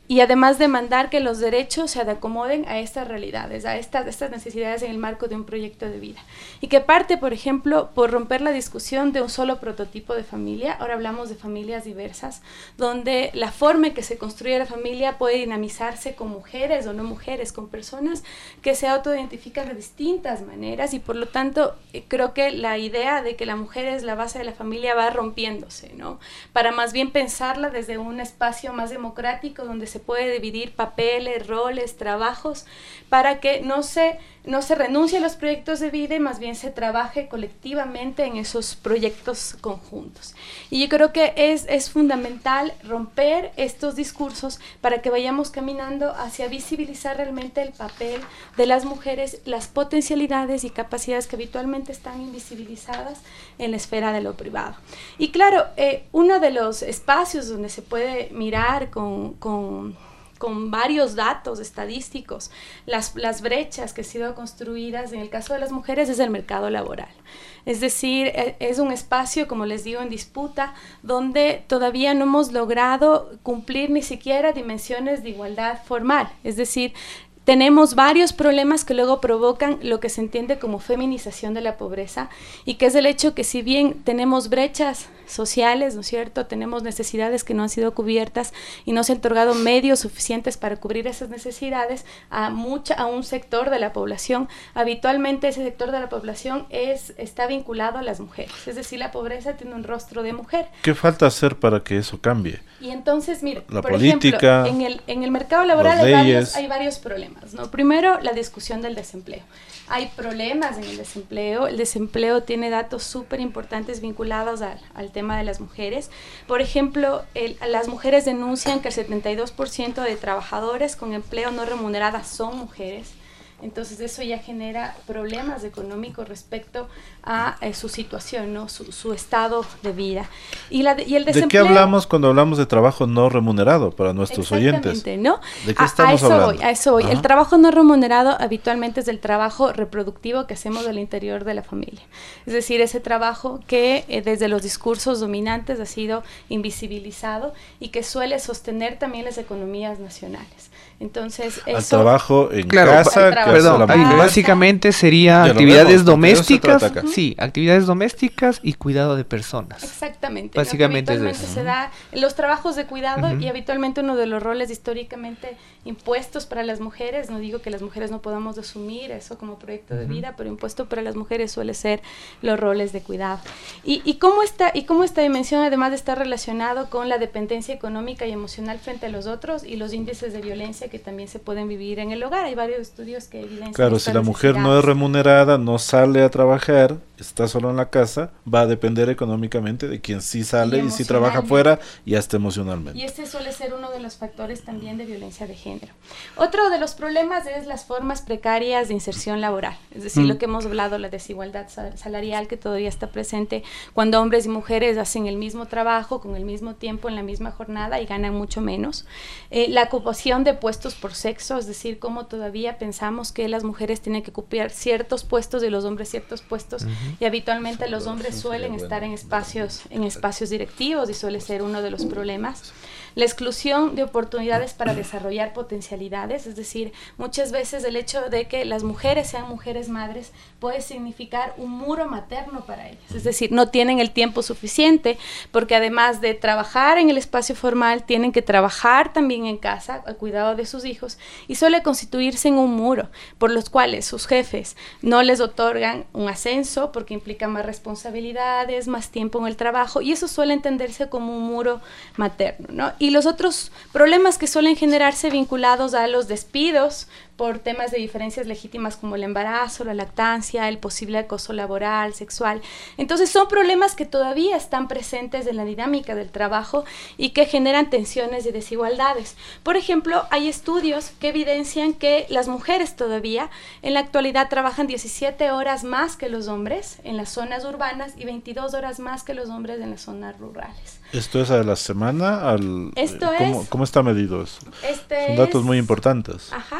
y además demandar que los derechos se acomoden a estas realidades, a estas, estas necesidades en el marco de un proyecto de vida. Y que parte, por ejemplo, por romper la discusión de un solo prototipo de familia. Ahora hablamos de familias diversas, donde la forma en que se construye la familia puede dinamizarse con mujeres o no mujeres, con personas que se autoidentifican de distintas maneras, y por lo tanto eh, creo que la idea de que la mujer es la base de la familia va rompiéndose, ¿no? Para más bien pensarla desde un espacio más democrático, donde se puede dividir papeles, roles, trabajos, para que no se, no se renuncie a los proyectos de vida y más bien se trabaje colectivamente en esos proyectos conjuntos. Y yo creo que es, es fundamental romper estos discursos para que vayamos caminando hacia visibilizar realmente el papel de las mujeres, las potencialidades y capacidades que habitualmente están invisibilizadas en la esfera de lo privado. Y claro, eh, uno de los espacios donde se puede mirar con, con con varios datos estadísticos, las, las brechas que han sido construidas en el caso de las mujeres es el mercado laboral. Es decir, es un espacio, como les digo, en disputa, donde todavía no hemos logrado cumplir ni siquiera dimensiones de igualdad formal. Es decir, tenemos varios problemas que luego provocan lo que se entiende como feminización de la pobreza, y que es el hecho que si bien tenemos brechas sociales, ¿no es cierto?, tenemos necesidades que no han sido cubiertas y no se han otorgado medios suficientes para cubrir esas necesidades a, mucha, a un sector de la población. Habitualmente ese sector de la población es, está vinculado a las mujeres, es decir, la pobreza tiene un rostro de mujer. ¿Qué falta hacer para que eso cambie? Y entonces, mire, la por política, ejemplo, en el, en el mercado laboral hay varios, hay varios problemas, ¿no? Primero, la discusión del desempleo. Hay problemas en el desempleo. El desempleo tiene datos súper importantes vinculados al, al tema de las mujeres. Por ejemplo, el, las mujeres denuncian que el setenta y dos por ciento de trabajadores con empleo no remunerado son mujeres. Entonces eso ya genera problemas económicos respecto a eh, su situación, ¿no? su, su estado de vida. Y, la, y el desempleo, ¿de qué hablamos cuando hablamos de trabajo no remunerado para nuestros oyentes? ¿No? ¿De qué a, estamos a eso hablando? Voy, a eso voy. El trabajo no remunerado habitualmente es el trabajo reproductivo que hacemos al interior de la familia. Es decir, ese trabajo que eh, desde los discursos dominantes ha sido invisibilizado y que suele sostener también las economías nacionales. Entonces, al eso, trabajo en claro, casa, pa- que perdón, hace la ahí mujer. básicamente sería Ya lo actividades vemos, porque de eso se domésticas, trata acá. sí, actividades domésticas y cuidado de personas. Exactamente. Básicamente ¿no? es Habitualmente eso. se da los trabajos de cuidado Ujú. y habitualmente uno de los roles históricamente impuestos para las mujeres, no digo que las mujeres no podamos asumir eso como proyecto de Ujú. vida, pero impuesto para las mujeres suele ser los roles de cuidado. Y, y, cómo esta, y cómo esta dimensión además de estar relacionado con la dependencia económica y emocional frente a los otros y los índices de violencia que también se pueden vivir en el hogar. Hay varios estudios que evidencian Claro, estas si la mujer no es necesidades. remunerada, no sale a trabajar, está solo en la casa, va a depender económicamente de quien sí sale y, si trabaja emocionalmente. fuera y hasta emocionalmente. Y este suele ser uno de los factores también de violencia de género. Otro de los problemas es las formas precarias de inserción laboral, es decir, Mm. lo que hemos hablado, la desigualdad sal- salarial que todavía está presente cuando hombres y mujeres hacen el mismo trabajo con el mismo tiempo en la misma jornada y ganan mucho menos. Eh, la ocupación de puestos por sexo, es decir, cómo todavía pensamos que las mujeres tienen que ocupar ciertos puestos y los hombres ciertos puestos, y habitualmente los hombres suelen estar en espacios, en espacios directivos y suele ser uno de los problemas. La exclusión de oportunidades para desarrollar potencialidades, es decir, muchas veces el hecho de que las mujeres sean mujeres madres puede significar un muro materno para ellas, es decir, no tienen el tiempo suficiente porque además de trabajar en el espacio formal, tienen que trabajar también en casa al cuidado de sus hijos y suele constituirse en un muro por los cuales sus jefes no les otorgan un ascenso porque implica más responsabilidades, más tiempo en el trabajo, y eso suele entenderse como un muro materno, ¿no? Y los otros problemas que suelen generarse vinculados a los despidos por temas de diferencias legítimas como el embarazo, la lactancia, el posible acoso laboral, sexual. Entonces son problemas que todavía están presentes en la dinámica del trabajo y que generan tensiones y desigualdades. Por ejemplo, hay estudios que evidencian que las mujeres todavía en la actualidad trabajan diecisiete horas más que los hombres en las zonas urbanas y veintidós horas más que los hombres en las zonas rurales. ¿Esto es a la semana? Al, Esto ¿cómo, es- ¿Cómo está medido eso? Este Son datos es- muy importantes. Ajá, el cuidado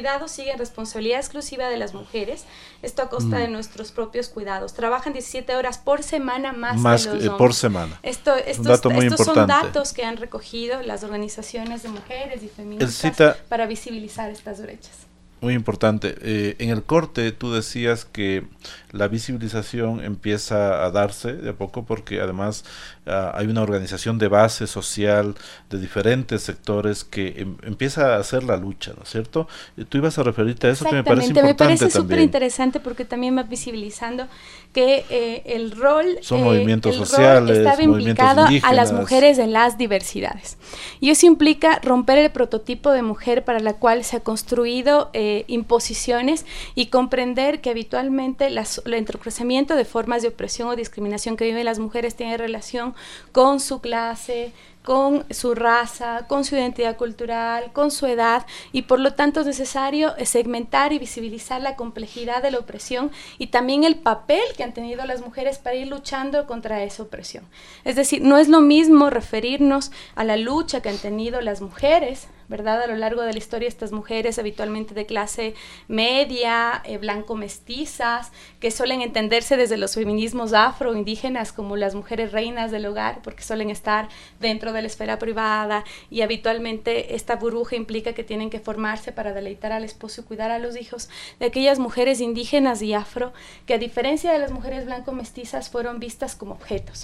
cuidados siguen responsabilidad exclusiva de las mujeres, esto a costa mm. de nuestros propios cuidados. Trabajan diecisiete horas por semana más, más que los eh, hombres. Por semana. Esto, estos Un dato muy estos importante. son datos que han recogido las organizaciones de mujeres y feministas Cita, para visibilizar estas brechas. Muy importante. Eh, en el corte tú decías que la visibilización empieza a darse de a poco porque además uh, hay una organización de base social de diferentes sectores que em, empieza a hacer la lucha, ¿no es cierto? Y tú ibas a referirte a eso que me parece importante me parece también. súper interesante porque también va visibilizando que eh, el rol, Son eh, movimientos el sociales, rol estaba implicado a las indígenas. mujeres en las diversidades. Y eso implica romper el prototipo de mujer para la cual se ha construido eh, imposiciones y comprender que habitualmente las, el entrecruzamiento de formas de opresión o discriminación que viven las mujeres tiene relación con su clase, con su raza, con su identidad cultural, con su edad, y por lo tanto es necesario segmentar y visibilizar la complejidad de la opresión y también el papel que han tenido las mujeres para ir luchando contra esa opresión. Es decir, no es lo mismo referirnos a la lucha que han tenido las mujeres, ¿verdad? A lo largo de la historia, estas mujeres habitualmente de clase media, eh, blanco-mestizas, que suelen entenderse desde los feminismos afro-indígenas como las mujeres reinas del hogar, porque suelen estar dentro de la esfera privada y habitualmente esta burbuja implica que tienen que formarse para deleitar al esposo y cuidar a los hijos, de aquellas mujeres indígenas y afro que a diferencia de las mujeres blanco-mestizas fueron vistas como objetos.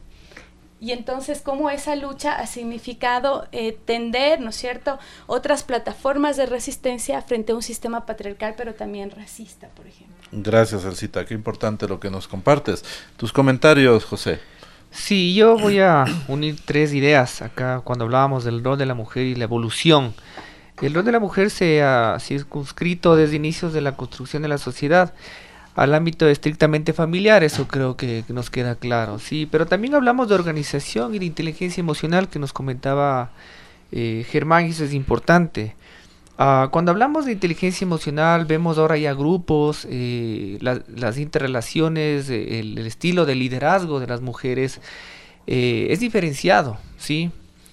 Y entonces, cómo esa lucha ha significado eh, tender, ¿no es cierto?, otras plataformas de resistencia frente a un sistema patriarcal, pero también racista, por ejemplo. Gracias, Elcita. Qué importante lo que nos compartes. Tus comentarios, José. Sí, yo voy a unir tres ideas acá cuando hablábamos del rol de la mujer y la evolución. El rol de la mujer se ha circunscrito desde inicios de la construcción de la sociedad al ámbito estrictamente familiar, eso creo que, que nos queda claro, sí, pero también hablamos de organización y de inteligencia emocional que nos comentaba eh, Germán, y eso es importante. Uh, cuando hablamos de inteligencia emocional, vemos ahora ya grupos, eh, la, las interrelaciones, eh, el, el estilo de liderazgo de las mujeres eh, es diferenciado, ¿sí?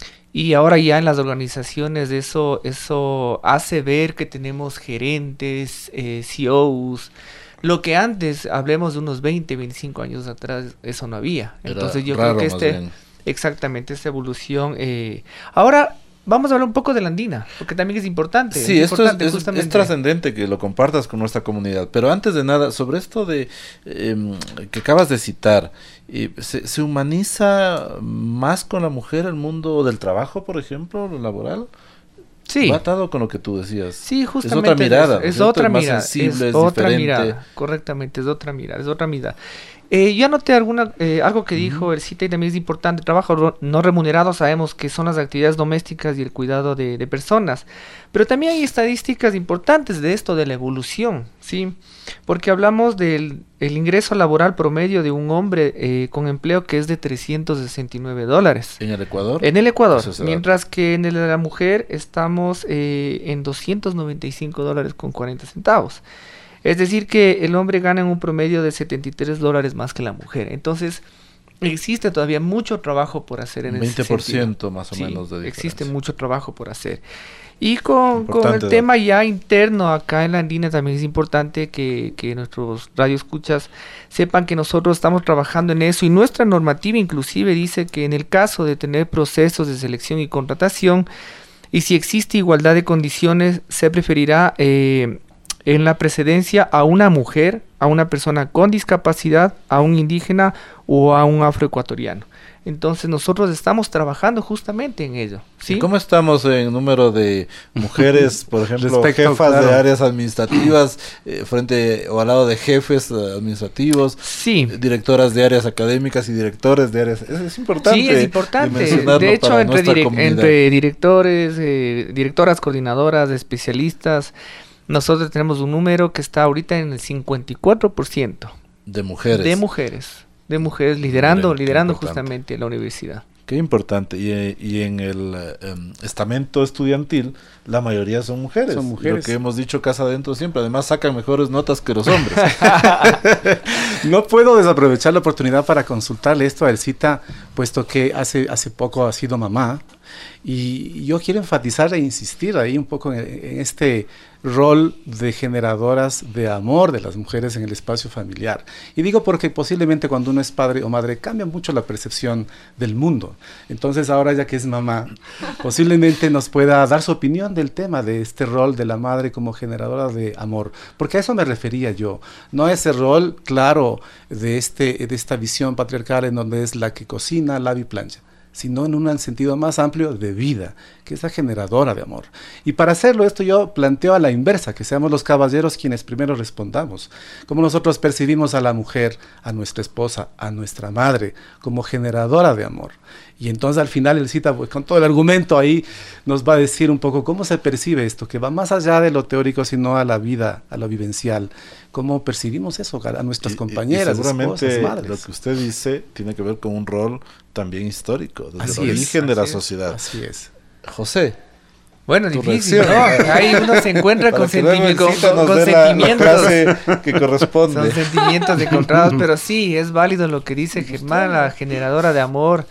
Y ahora ya en las organizaciones eso, eso hace ver que tenemos gerentes, eh, C E Os. Lo que antes, hablemos de unos veinte, veinticinco años atrás, eso no había. Entonces yo creo que este, exactamente, esta evolución. Eh, ahora vamos a hablar un poco de la andina, porque también es importante. Sí, es esto importante, es, es, es trascendente que lo compartas con nuestra comunidad. Pero antes de nada, sobre esto de eh, que acabas de citar, eh, ¿se, ¿se humaniza más con la mujer el mundo del trabajo, por ejemplo, lo laboral? Sí. Va atado con lo que tú decías. Sí, justamente. Es otra mirada. Es, es otra es mirada. sensible, es, es otra diferente. mirada. Correctamente, es otra mirada. Es otra mirada. Eh, yo anoté alguna, eh, algo que uh-huh. dijo el cita y también es importante. Trabajo no remunerado, sabemos que son las actividades domésticas y el cuidado de, de personas. Pero también hay estadísticas importantes de esto, de la evolución, ¿sí? Porque hablamos del el ingreso laboral promedio de un hombre eh, con empleo que es de trescientos sesenta y nueve dólares. ¿En el Ecuador? En el Ecuador, mientras que en el de la mujer estamos eh, en doscientos noventa y cinco dólares con cuarenta centavos. Es decir que el hombre gana en un promedio de setenta y tres dólares más que la mujer. Entonces, existe todavía mucho trabajo por hacer en ese sentido. veinte por ciento más o sí, menos de diferencia. Existe mucho trabajo por hacer. Y con, con el tema ya interno acá en la andina también es importante que, que nuestros radioescuchas sepan que nosotros estamos trabajando en eso y nuestra normativa inclusive dice que en el caso de tener procesos de selección y contratación y si existe igualdad de condiciones se preferirá eh, en la precedencia a una mujer, a una persona con discapacidad, a un indígena o a un afroecuatoriano. Entonces nosotros estamos trabajando justamente en ello, ¿sí? ¿Y cómo estamos en número de mujeres, por ejemplo, Respecto, jefas claro. de áreas administrativas eh, frente o al lado de jefes eh, administrativos, sí. eh, directoras de áreas académicas y directores de áreas? Es, es importante. Sí, es importante. De, de hecho, entre, direc comunidad. entre directores, eh, directoras, coordinadoras, especialistas, nosotros tenemos un número que está ahorita en el cincuenta y cuatro por ciento. De mujeres. De mujeres. De mujeres liderando, Bien, liderando importante. justamente la universidad. Qué importante. Y, y en el um, estamento estudiantil, la mayoría son mujeres. Son mujeres. Lo que hemos dicho casa adentro siempre. Además, sacan mejores notas que los hombres. No puedo desaprovechar la oportunidad para consultarle esto a Elcita, puesto que hace, hace poco ha sido mamá. Y yo quiero enfatizar e insistir ahí un poco en, en este rol de generadoras de amor de las mujeres en el espacio familiar. Y digo porque posiblemente cuando uno es padre o madre cambia mucho la percepción del mundo. Entonces ahora ya que es mamá, posiblemente nos pueda dar su opinión del tema de este rol de la madre como generadora de amor. Porque a eso me refería yo. No a ese rol claro de, este, de esta visión patriarcal en donde es la que cocina, lava y plancha, sino en un sentido más amplio de vida, que es la generadora de amor. Y para hacerlo esto yo planteo a la inversa, que seamos los caballeros quienes primero respondamos. Cómo nosotros percibimos a la mujer, a nuestra esposa, a nuestra madre, como generadora de amor. Y entonces al final el cita, pues, con todo el argumento ahí, nos va a decir un poco cómo se percibe esto, que va más allá de lo teórico, sino a la vida, a lo vivencial. Cómo percibimos eso a nuestras y, compañeras, y seguramente esposas, madres. Lo que usted dice tiene que ver con un rol también histórico, desde Así el es, origen de la así es, sociedad. Así es. José. Bueno, Tu difícil, ¿no? reacción. Ahí uno se encuentra con, Para que luego sentimi- el con, Cita con- nos con dé la- la sentimientos. frase que corresponde. Son sentimientos encontrados, pero sí, es válido lo que dice Germán, la generadora de amor,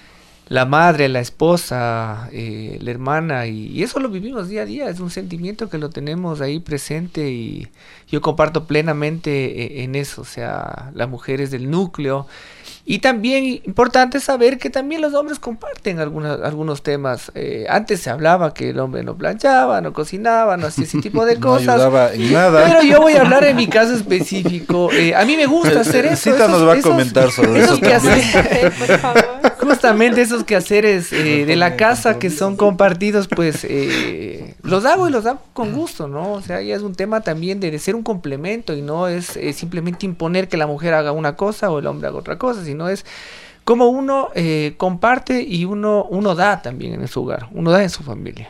la madre, la esposa, eh, la hermana, y, y eso lo vivimos día a día, es un sentimiento que lo tenemos ahí presente y yo comparto plenamente eh, en eso, o sea, la mujer es del núcleo. Y también importante saber que también los hombres comparten algunas, algunos temas. Eh, antes se hablaba que el hombre no planchaba, no cocinaba, no hacía ese tipo de No cosas. ayudaba en nada. Pero yo voy a hablar en mi caso específico. Eh, a mí me gusta hacer eso. Cita nos va a esos- comentar sobre esos eso también. quehaceres- Por favor. Justamente esos quehaceres eh, de la casa que son compartidos, pues eh, los hago y los hago con gusto, ¿no? O sea, ya es un tema también de, de ser un complemento y no es eh, simplemente imponer que la mujer haga una cosa o el hombre haga otra cosa, sino es como uno eh, comparte y uno, uno da también en su hogar, uno da en su familia.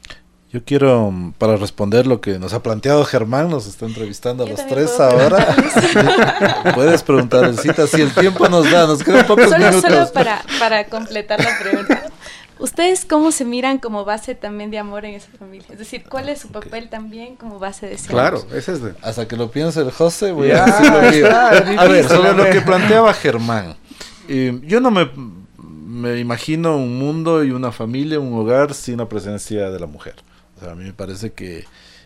Yo quiero, mm, para responder lo que nos ha planteado Germán, nos está entrevistando a Yo los también tres puedo ahora. Puedes preguntar, Cita, si el tiempo nos da, nos quedan pocos Solo, minutos. solo para, para completar la pregunta. ¿Ustedes cómo se miran como base también de amor en esa familia? Es decir, ¿cuál es su papel también como base de ese Claro, amor? ese es de... Hasta que lo piense el José, voy Ya, a decir lo mío. está, es A ver, difícil, sobre lo hombre. que planteaba Germán. Eh, yo no me, me imagino un mundo y una familia, un hogar sin la presencia de la mujer. O sea, a mí me parece que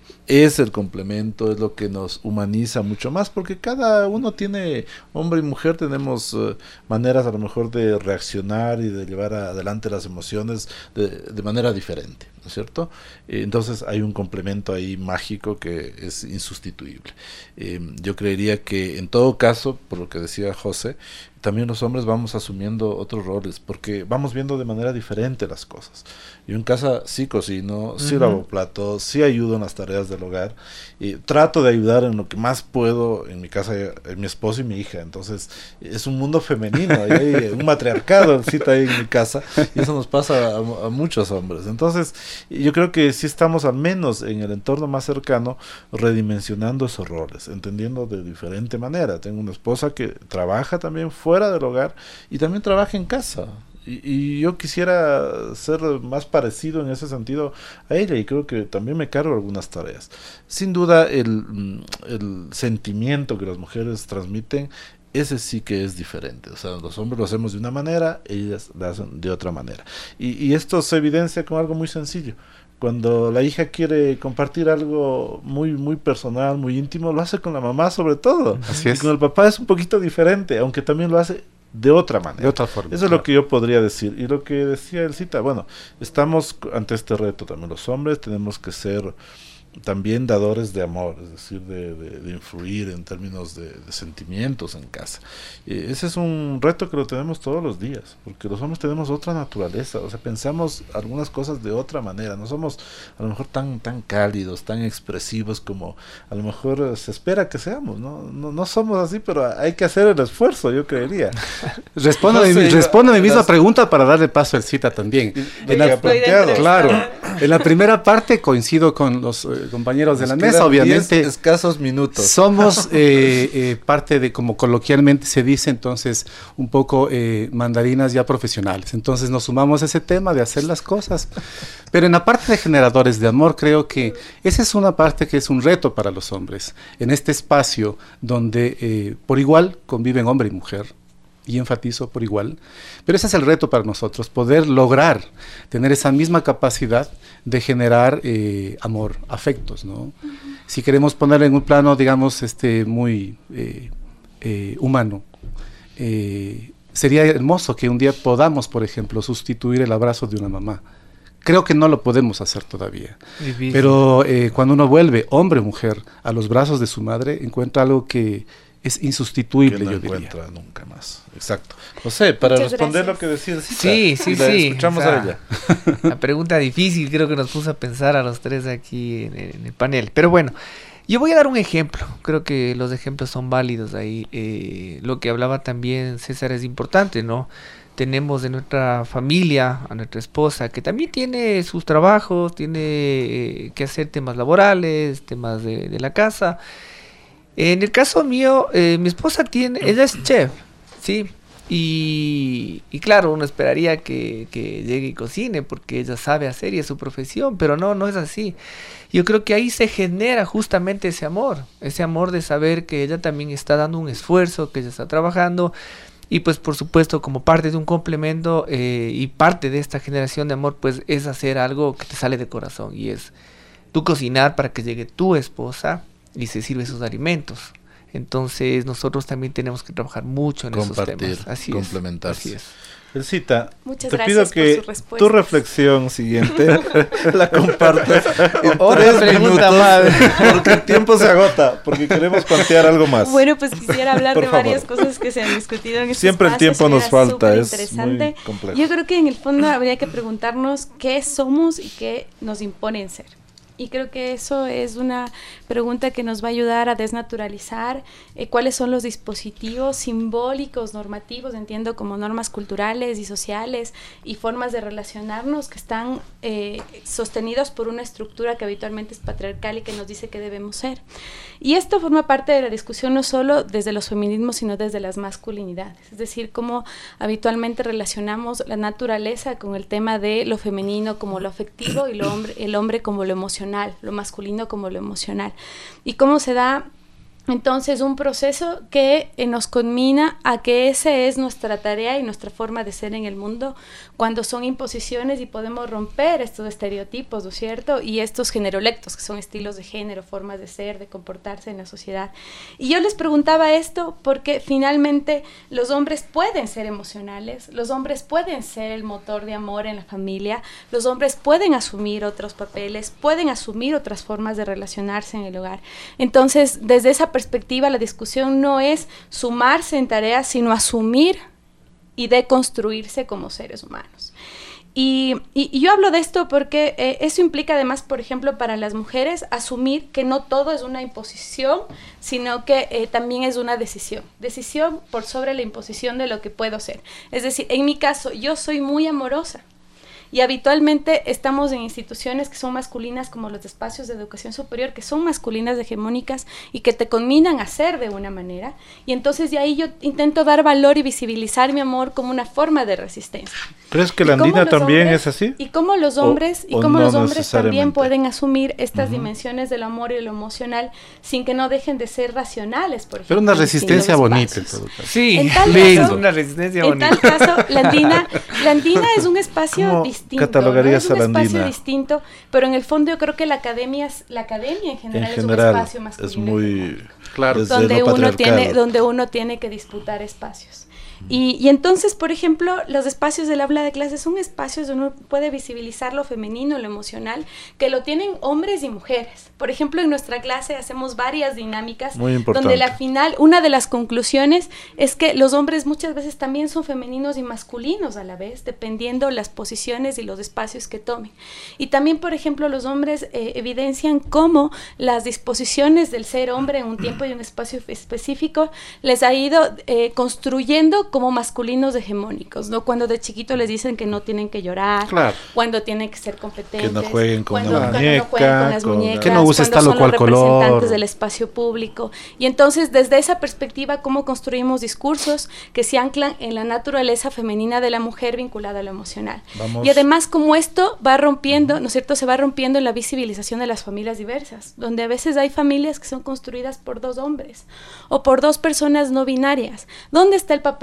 es el complemento, es lo que nos humaniza mucho más, porque cada uno tiene, hombre y mujer, tenemos uh, maneras a lo mejor de reaccionar y de llevar adelante las emociones de, de manera diferente, ¿no es cierto? Eh, entonces hay un complemento ahí mágico que es insustituible. Eh, yo creería que en todo caso, por lo que decía José, también los hombres vamos asumiendo otros roles, porque vamos viendo de manera diferente las cosas. Yo en casa sí cocino, sí Ujú. lavo platos, sí ayudo en las tareas del hogar, y trato de ayudar en lo que más puedo. En mi casa, en mi esposo y mi hija, entonces es un mundo femenino, ahí hay un matriarcado cita ahí en mi casa, y eso nos pasa a, a muchos hombres. Entonces yo creo que sí estamos al menos en el entorno más cercano redimensionando esos roles, entendiendo de diferente manera. Tengo una esposa que trabaja también fuera del hogar y también trabaja en casa. Y, y yo quisiera ser más parecido en ese sentido a ella, y creo que también me cargo algunas tareas. Sin duda el, el sentimiento que las mujeres transmiten, ese sí que es diferente. O sea, los hombres lo hacemos de una manera, ellas lo hacen de otra manera. Y, y esto se evidencia con algo muy sencillo. Cuando la hija quiere compartir algo muy muy personal, muy íntimo, lo hace con la mamá sobre todo. Así Y es. con el papá es un poquito diferente, aunque también lo hace de otra manera. De otra forma. Eso es lo que yo podría decir. Y lo que decía el Cita, bueno, estamos ante este reto también. Los hombres tenemos que ser también dadores de amor, es decir, de, de, de influir en términos de, de sentimientos en casa. Eh, ese es un reto que lo tenemos todos los días, porque los hombres tenemos otra naturaleza, o sea, pensamos algunas cosas de otra manera, no somos a lo mejor tan tan cálidos, tan expresivos como a lo mejor eh, se espera que seamos, ¿no? No, no somos así, pero hay que hacer el esfuerzo, yo creería. Responda, No mi, sé, responda mi misma las- pregunta para darle paso al Cita también. Lo En que la, ha planteado. claro, en la primera parte coincido con los eh, compañeros de Nos la mesa, quedan obviamente. diez escasos minutos. Somos eh, eh, parte de, como coloquialmente se dice, entonces, un poco eh, mandarinas ya profesionales. Entonces nos sumamos a ese tema de hacer las cosas. Pero en la parte de generadores de amor, creo que esa es una parte que es un reto para los hombres. En este espacio donde eh, por igual conviven hombre y mujer, y enfatizo por igual, pero ese es el reto para nosotros, poder lograr tener esa misma capacidad de generar eh, amor, afectos, ¿no? Uh-huh. Si queremos ponerlo en un plano, digamos, este, muy eh, eh, humano, eh, sería hermoso que un día podamos, por ejemplo, sustituir el abrazo de una mamá. Creo que no lo podemos hacer todavía, difícil. Pero eh, cuando uno vuelve, hombre o mujer, a los brazos de su madre, encuentra algo que es insustituible, que no yo encuentra diría. nunca más. Exacto. José, para Muchas responder gracias. lo que decías, Cita, sí, sí, la sí. escuchamos O sea, a ella. La pregunta difícil creo que nos puso a pensar a los tres aquí en el, en el panel. Pero bueno, yo voy a dar un ejemplo. Creo que los ejemplos son válidos ahí. Eh, lo que hablaba también César es importante, ¿no? Tenemos de nuestra familia a nuestra esposa que también tiene sus trabajos, tiene eh, que hacer temas laborales, temas de, de la casa. En el caso mío, eh, mi esposa tiene, ella es chef, ¿sí? Y, y claro, uno esperaría que, que llegue y cocine porque ella sabe hacer y es su profesión, pero no, no es así. Yo creo que ahí se genera justamente ese amor, ese amor de saber que ella también está dando un esfuerzo, que ella está trabajando. Y pues por supuesto como parte de un complemento eh, y parte de esta generación de amor pues es hacer algo que te sale de corazón y es tú cocinar para que llegue tu esposa y se sirve sus alimentos. Entonces nosotros también tenemos que trabajar mucho en Compartir, esos temas. Así complementarse. Es, así es. Elcita, Muchas te gracias pido que por sus respuestas. tu reflexión siguiente la compartas en Otra tres pregunta minutos, más. porque el tiempo se agota, porque queremos plantear algo más. Bueno, pues quisiera hablar Por de varias favor. cosas que se han discutido en este Siempre el espacio, tiempo nos sería falta, súper es interesante. muy complejo. Yo creo que en el fondo habría que preguntarnos qué somos y qué nos imponen ser. Y creo que eso es una pregunta que nos va a ayudar a desnaturalizar eh, cuáles son los dispositivos simbólicos, normativos, entiendo como normas culturales y sociales y formas de relacionarnos que están eh, sostenidos por una estructura que habitualmente es patriarcal y que nos dice que debemos ser. Y esto forma parte de la discusión no solo desde los feminismos, sino desde las masculinidades. Es decir, cómo habitualmente relacionamos la naturaleza con el tema de lo femenino como lo afectivo y lo hombre, el hombre como lo emocional, lo masculino como lo emocional. Y cómo se da entonces un proceso que eh, nos conmina a que esa es nuestra tarea y nuestra forma de ser en el mundo cuando son imposiciones y podemos romper estos estereotipos, ¿no es cierto? Y estos generolectos, que son estilos de género, formas de ser, de comportarse en la sociedad. Y yo les preguntaba esto porque finalmente los hombres pueden ser emocionales, los hombres pueden ser el motor de amor en la familia, los hombres pueden asumir otros papeles, pueden asumir otras formas de relacionarse en el hogar. Entonces, desde esa perspectiva, la discusión no es sumarse en tareas, sino asumir y deconstruirse como seres humanos. Y, y, y yo hablo de esto porque eh, eso implica además, por ejemplo, para las mujeres, asumir que no todo es una imposición, sino que eh, también es una decisión. Decisión por sobre la imposición de lo que puedo ser. Es decir, en mi caso, yo soy muy amorosa. Y habitualmente estamos en instituciones que son masculinas como los espacios de educación superior, que son masculinas hegemónicas y que te conminan a ser de una manera. Y entonces de ahí yo intento dar valor y visibilizar mi amor como una forma de resistencia. ¿Crees que la Andina también hombres, es así? Y cómo los hombres, o, y cómo o no los hombres también pueden asumir estas uh-huh. dimensiones del amor y lo emocional sin que no dejen de ser racionales, por ejemplo. Pero una resistencia bonita en espacios. todo caso. Sí, En tal lindo. caso- Una resistencia En bonita. tal caso, la andina, la andina es un espacio ¿Cómo distinto. catalogarías ¿no? Es a un la espacio andina? distinto, pero en el fondo yo creo que la academia, es- la academia en general, En es un general, espacio masculino. es muy... Claro. desde donde lo uno patriarcal. tiene donde uno tiene que disputar espacios. Y, y entonces, por ejemplo, los espacios del aula de clase son espacios donde uno puede visibilizar lo femenino, lo emocional, que lo tienen hombres y mujeres. Por ejemplo, en nuestra clase hacemos varias dinámicas Muy importante. donde la final, una de las conclusiones es que los hombres muchas veces también son femeninos y masculinos a la vez, dependiendo las posiciones y los espacios que tomen. Y también, por ejemplo, los hombres eh, evidencian cómo las disposiciones del ser hombre en un tiempo y un espacio específico les ha ido eh, construyendo como masculinos hegemónicos, ¿no? Cuando de chiquito les dicen que no tienen que llorar, Claro. cuando tienen que ser competentes, Que no jueguen con cuando, una cuando muñeca, no jueguen con las con- muñecas, Que no uses cuando tal o son cual los color. representantes del espacio público. Y entonces, desde esa perspectiva, cómo construimos discursos que se anclan en la naturaleza femenina de la mujer vinculada a lo emocional. Vamos. Y además, como esto va rompiendo, ¿no es cierto? Se va rompiendo en la visibilización de las familias diversas, donde a veces hay familias que son construidas por dos hombres o por dos personas no binarias. ¿Dónde está el papel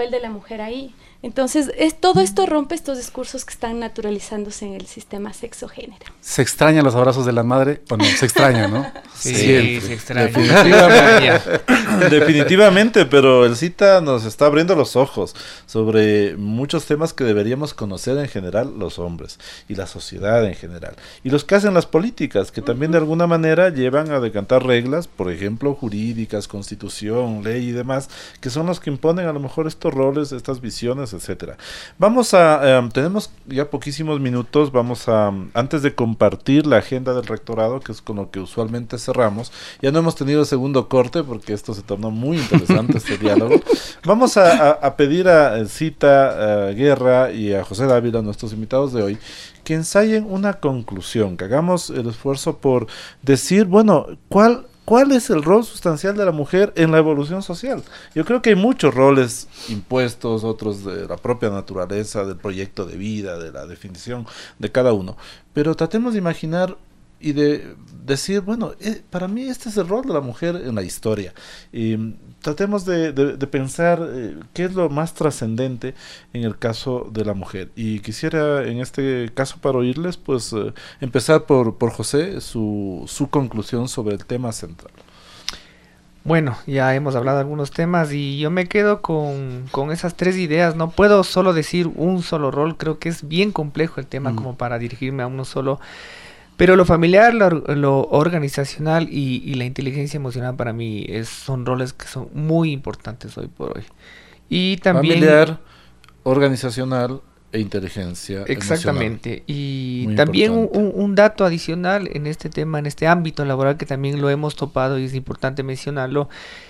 papel de la mujer ahí. Entonces, es, todo esto rompe estos discursos que están naturalizándose en el sistema sexo-género. ¿Se extrañan los abrazos de la madre o no? Se extraña, ¿no? Sí, Siempre. se extraña. Definitivamente, definitivamente, pero el CITA nos está abriendo los ojos sobre muchos temas que deberíamos conocer en general los hombres y la sociedad en general. Y los que hacen las políticas, que también de alguna manera llevan a decantar reglas, por ejemplo, jurídicas, constitución, ley y demás, que son los que imponen a lo mejor estos roles, estas visiones, etcétera. Vamos a, eh, tenemos ya poquísimos minutos, vamos a, antes de compartir la agenda del rectorado, que es con lo que usualmente cerramos, ya no hemos tenido segundo corte porque esto se tornó muy interesante este diálogo. Vamos a, a, a pedir a Cita a Guerra y a José Dávila, nuestros invitados de hoy, que ensayen una conclusión, que hagamos el esfuerzo por decir, bueno, ¿cuál ¿Cuál es el rol sustancial de la mujer en la evolución social? Yo creo que hay muchos roles impuestos, otros de la propia naturaleza, del proyecto de vida, de la definición de cada uno. Pero tratemos de imaginar y de decir, bueno, eh, para mí este es el rol de la mujer en la historia. Y tratemos de, de, de pensar eh, qué es lo más trascendente en el caso de la mujer. Y quisiera en este caso, para oírles, pues eh, empezar por, por José, su, su conclusión sobre el tema central. Bueno, ya hemos hablado de algunos temas y yo me quedo con, con esas tres ideas. No puedo solo decir un solo rol, creo que es bien complejo el tema mm. como para dirigirme a uno solo. Pero lo familiar, lo, lo organizacional y, y la inteligencia emocional para mí es, son roles que son muy importantes hoy por hoy. Y también familiar, organizacional e inteligencia exactamente. Emocional. Y muy también un, importante. un, un dato adicional en este tema, en este ámbito laboral que también lo hemos topado y es importante mencionarlo,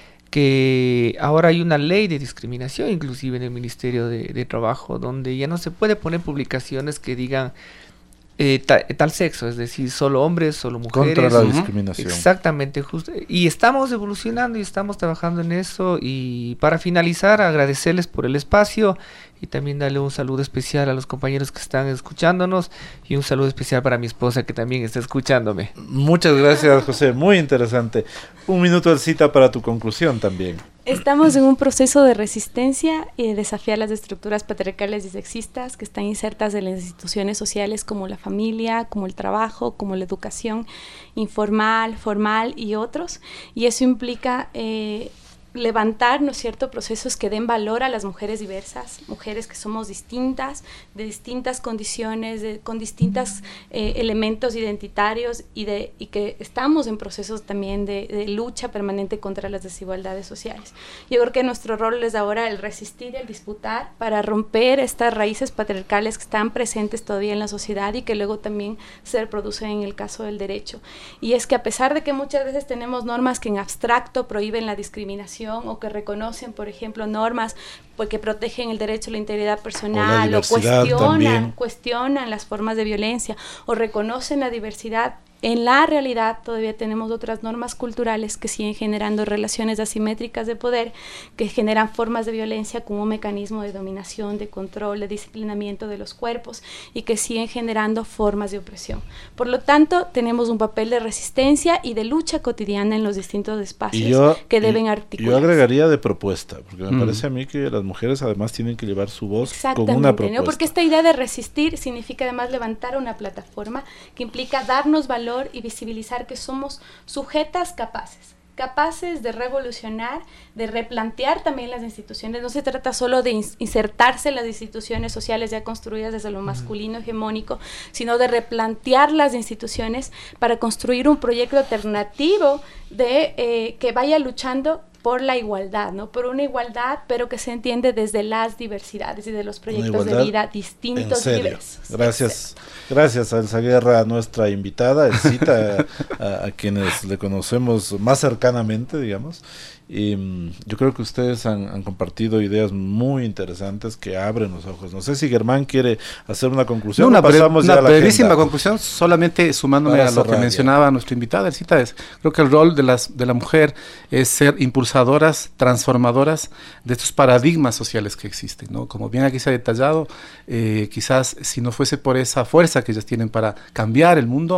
que ahora hay una ley de discriminación inclusive en el Ministerio de, de Trabajo, donde ya no se puede poner publicaciones que digan Eh, ta, tal sexo, es decir, solo hombres, solo mujeres. Contra la uh-huh. discriminación. Exactamente, justo. Y estamos evolucionando y estamos trabajando en eso. Y para finalizar, agradecerles por el espacio y también darle un saludo especial a los compañeros que están escuchándonos y un saludo especial para mi esposa que también está escuchándome. Muchas gracias, José, muy interesante. Un minuto de Cita para tu conclusión también. Estamos en un proceso de resistencia y de desafiar las estructuras patriarcales y sexistas que están insertas en las instituciones sociales como la familia, como el trabajo, como la educación informal, formal y otros. Y eso implica eh, levantar, ¿no es cierto?, procesos que den valor a las mujeres diversas, mujeres que somos distintas, de distintas condiciones, de, con distintos eh, elementos identitarios y, de, y que estamos en procesos también de, de lucha permanente contra las desigualdades sociales. Yo creo que nuestro rol es ahora el resistir, el disputar para romper estas raíces patriarcales que están presentes todavía en la sociedad y que luego también se reproducen en el caso del derecho. Y es que a pesar de que muchas veces tenemos normas que en abstracto prohíben la discriminación, o que reconocen, por ejemplo, normas porque protegen el derecho a la integridad personal, o, o cuestionan, cuestionan las formas de violencia, o reconocen la diversidad, en la realidad todavía tenemos otras normas culturales que siguen generando relaciones asimétricas de poder, que generan formas de violencia como un mecanismo de dominación, de control, de disciplinamiento de los cuerpos, y que siguen generando formas de opresión. Por lo tanto, tenemos un papel de resistencia y de lucha cotidiana en los distintos espacios yo, que deben articular. Yo agregaría de propuesta, porque me mm. parece a mí que las mujeres además tienen que llevar su voz con una propuesta. ¿No? Porque esta idea de resistir significa además levantar una plataforma que implica darnos valor y visibilizar que somos sujetas capaces, capaces de revolucionar, de replantear también las instituciones. No se trata solo de insertarse en las instituciones sociales ya construidas desde lo masculino hegemónico, sino de replantear las instituciones para construir un proyecto alternativo de eh, que vaya luchando por la igualdad, ¿no? Por una igualdad, pero que se entiende desde las diversidades y de los proyectos de vida distintos y diversos. Gracias, gracias a Elsa Guerra, nuestra invitada, el Cita, a, a quienes le conocemos más cercanamente, digamos. Y um, yo creo que ustedes han, han compartido ideas muy interesantes que abren los ojos. No sé si Germán quiere hacer una conclusión. No, una o pasamos una ya a la brevísima agenda. conclusión, solamente sumándome Para a lo que ya. mencionaba nuestra invitada, el Cita, es, creo que el rol de, las, de la mujer es ser impulsadoras, transformadoras de estos paradigmas sociales que existen, ¿no? Como bien aquí se ha detallado, eh, quizás si no fuese por esa fuerza que ellas tienen para cambiar el mundo,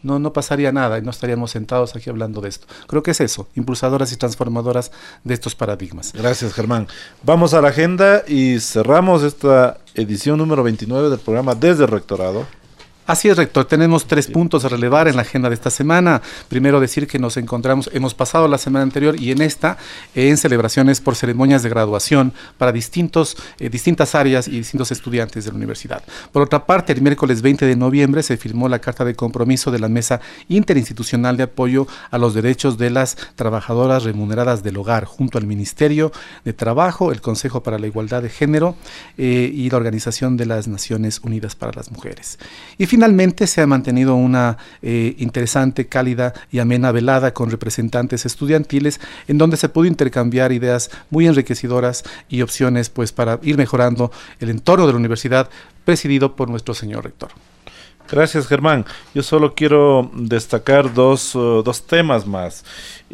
no, no pasaría nada y no estaríamos sentados aquí hablando de esto. Creo que es eso, impulsadoras y transformadoras de estos paradigmas. Gracias, Germán. Vamos a la agenda y cerramos esta edición número veintinueve del programa Desde el Rectorado. Así es, rector, tenemos tres sí. puntos a relevar en la agenda de esta semana. Primero decir que nos encontramos, hemos pasado la semana anterior y en esta, en celebraciones por ceremonias de graduación para distintos, eh, distintas áreas y distintos estudiantes de la universidad. Por otra parte, el miércoles veinte de noviembre se firmó la carta de compromiso de la Mesa Interinstitucional de Apoyo a los Derechos de las Trabajadoras Remuneradas del Hogar, junto al Ministerio de Trabajo, el Consejo para la Igualdad de Género eh, y la Organización de las Naciones Unidas para las Mujeres. Y finalmente se ha mantenido una eh, interesante, cálida y amena velada con representantes estudiantiles en donde se pudo intercambiar ideas muy enriquecedoras y opciones pues para ir mejorando el entorno de la universidad presidido por nuestro señor rector. Gracias, Germán. Yo solo quiero destacar dos, uh, dos temas más.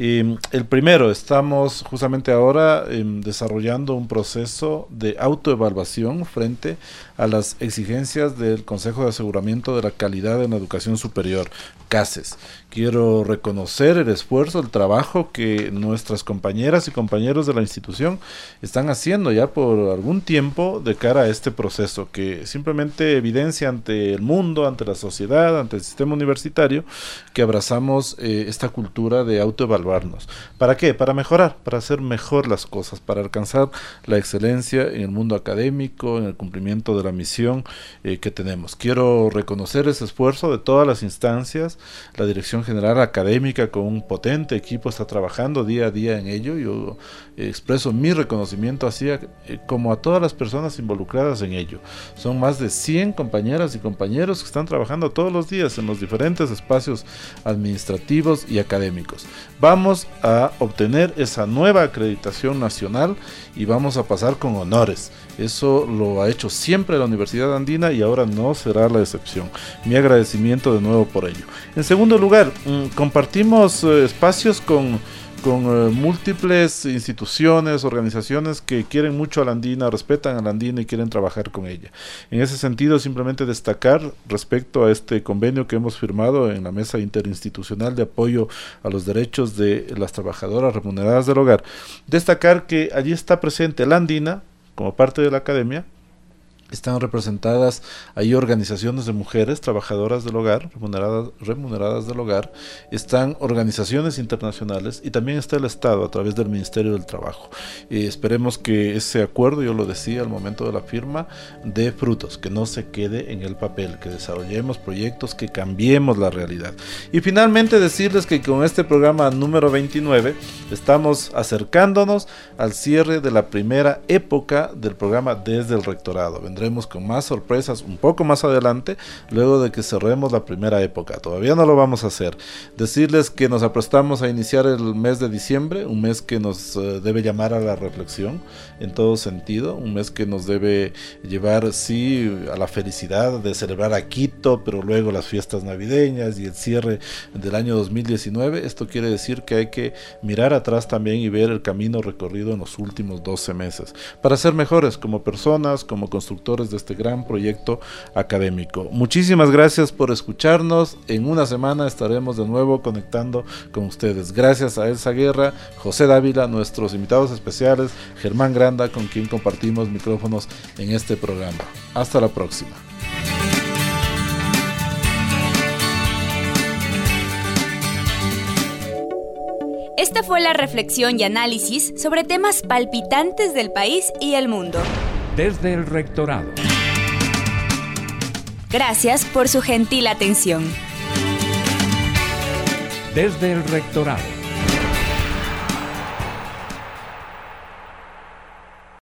Y el primero, estamos justamente ahora eh, desarrollando un proceso de autoevaluación frente a las exigencias del Consejo de Aseguramiento de la Calidad en la Educación Superior, CASES. Quiero reconocer el esfuerzo, el trabajo que nuestras compañeras y compañeros de la institución están haciendo ya por algún tiempo de cara a este proceso que simplemente evidencia ante el mundo, ante la sociedad, ante el sistema universitario, que abrazamos eh, esta cultura de autoevaluación. ¿Para qué? Para mejorar, para hacer mejor las cosas, para alcanzar la excelencia en el mundo académico, en el cumplimiento de la misión eh, que tenemos. Quiero reconocer ese esfuerzo de todas las instancias. La Dirección General Académica con un potente equipo está trabajando día a día en ello. Yo eh, expreso mi reconocimiento así eh, como a todas las personas involucradas en ello. Son más de cien compañeras y compañeros que están trabajando todos los días en los diferentes espacios administrativos y académicos. Vamos Vamos a obtener esa nueva acreditación nacional y vamos a pasar con honores. Eso lo ha hecho siempre la Universidad Andina y ahora no será la excepción. Mi agradecimiento de nuevo por ello. En segundo lugar, compartimos eh, espacios con... con uh, múltiples instituciones, organizaciones que quieren mucho a la Andina, respetan a la Andina y quieren trabajar con ella. En ese sentido, simplemente destacar respecto a este convenio que hemos firmado en la Mesa Interinstitucional de Apoyo a los Derechos de las Trabajadoras Remuneradas del Hogar, destacar que allí está presente la Andina como parte de la academia. Están representadas ahí organizaciones de mujeres trabajadoras del hogar, remuneradas, remuneradas del hogar, están organizaciones internacionales y también está el Estado a través del Ministerio del Trabajo. Y esperemos que ese acuerdo, yo lo decía al momento de la firma, dé frutos, que no se quede en el papel, que desarrollemos proyectos, que cambiemos la realidad. Y finalmente decirles que con este programa número veintinueve estamos acercándonos al cierre de la primera época del programa Desde el Rectorado. Vendremos con más sorpresas un poco más adelante, luego de que cerremos la primera época. Todavía no lo vamos a hacer. Decirles que nos aprestamos a iniciar el mes de diciembre, un mes que nos uh, debe llamar a la reflexión en todo sentido, un mes que nos debe llevar, sí, a la felicidad de celebrar a Quito, pero luego las fiestas navideñas y el cierre del año dos mil diecinueve. Esto quiere decir que hay que mirar atrás también y ver el camino recorrido en los últimos doce meses, para ser mejores como personas, como constructores de este gran proyecto académico. Muchísimas gracias por escucharnos. En una semana estaremos de nuevo conectando con ustedes. Gracias a Elsa Guerra, José Dávila, nuestros invitados especiales, Germán Granda, con quien compartimos micrófonos en este programa. Hasta la próxima. Esta fue la reflexión y análisis sobre temas palpitantes del país y el mundo. Desde el Rectorado. Gracias por su gentil atención. Desde el Rectorado.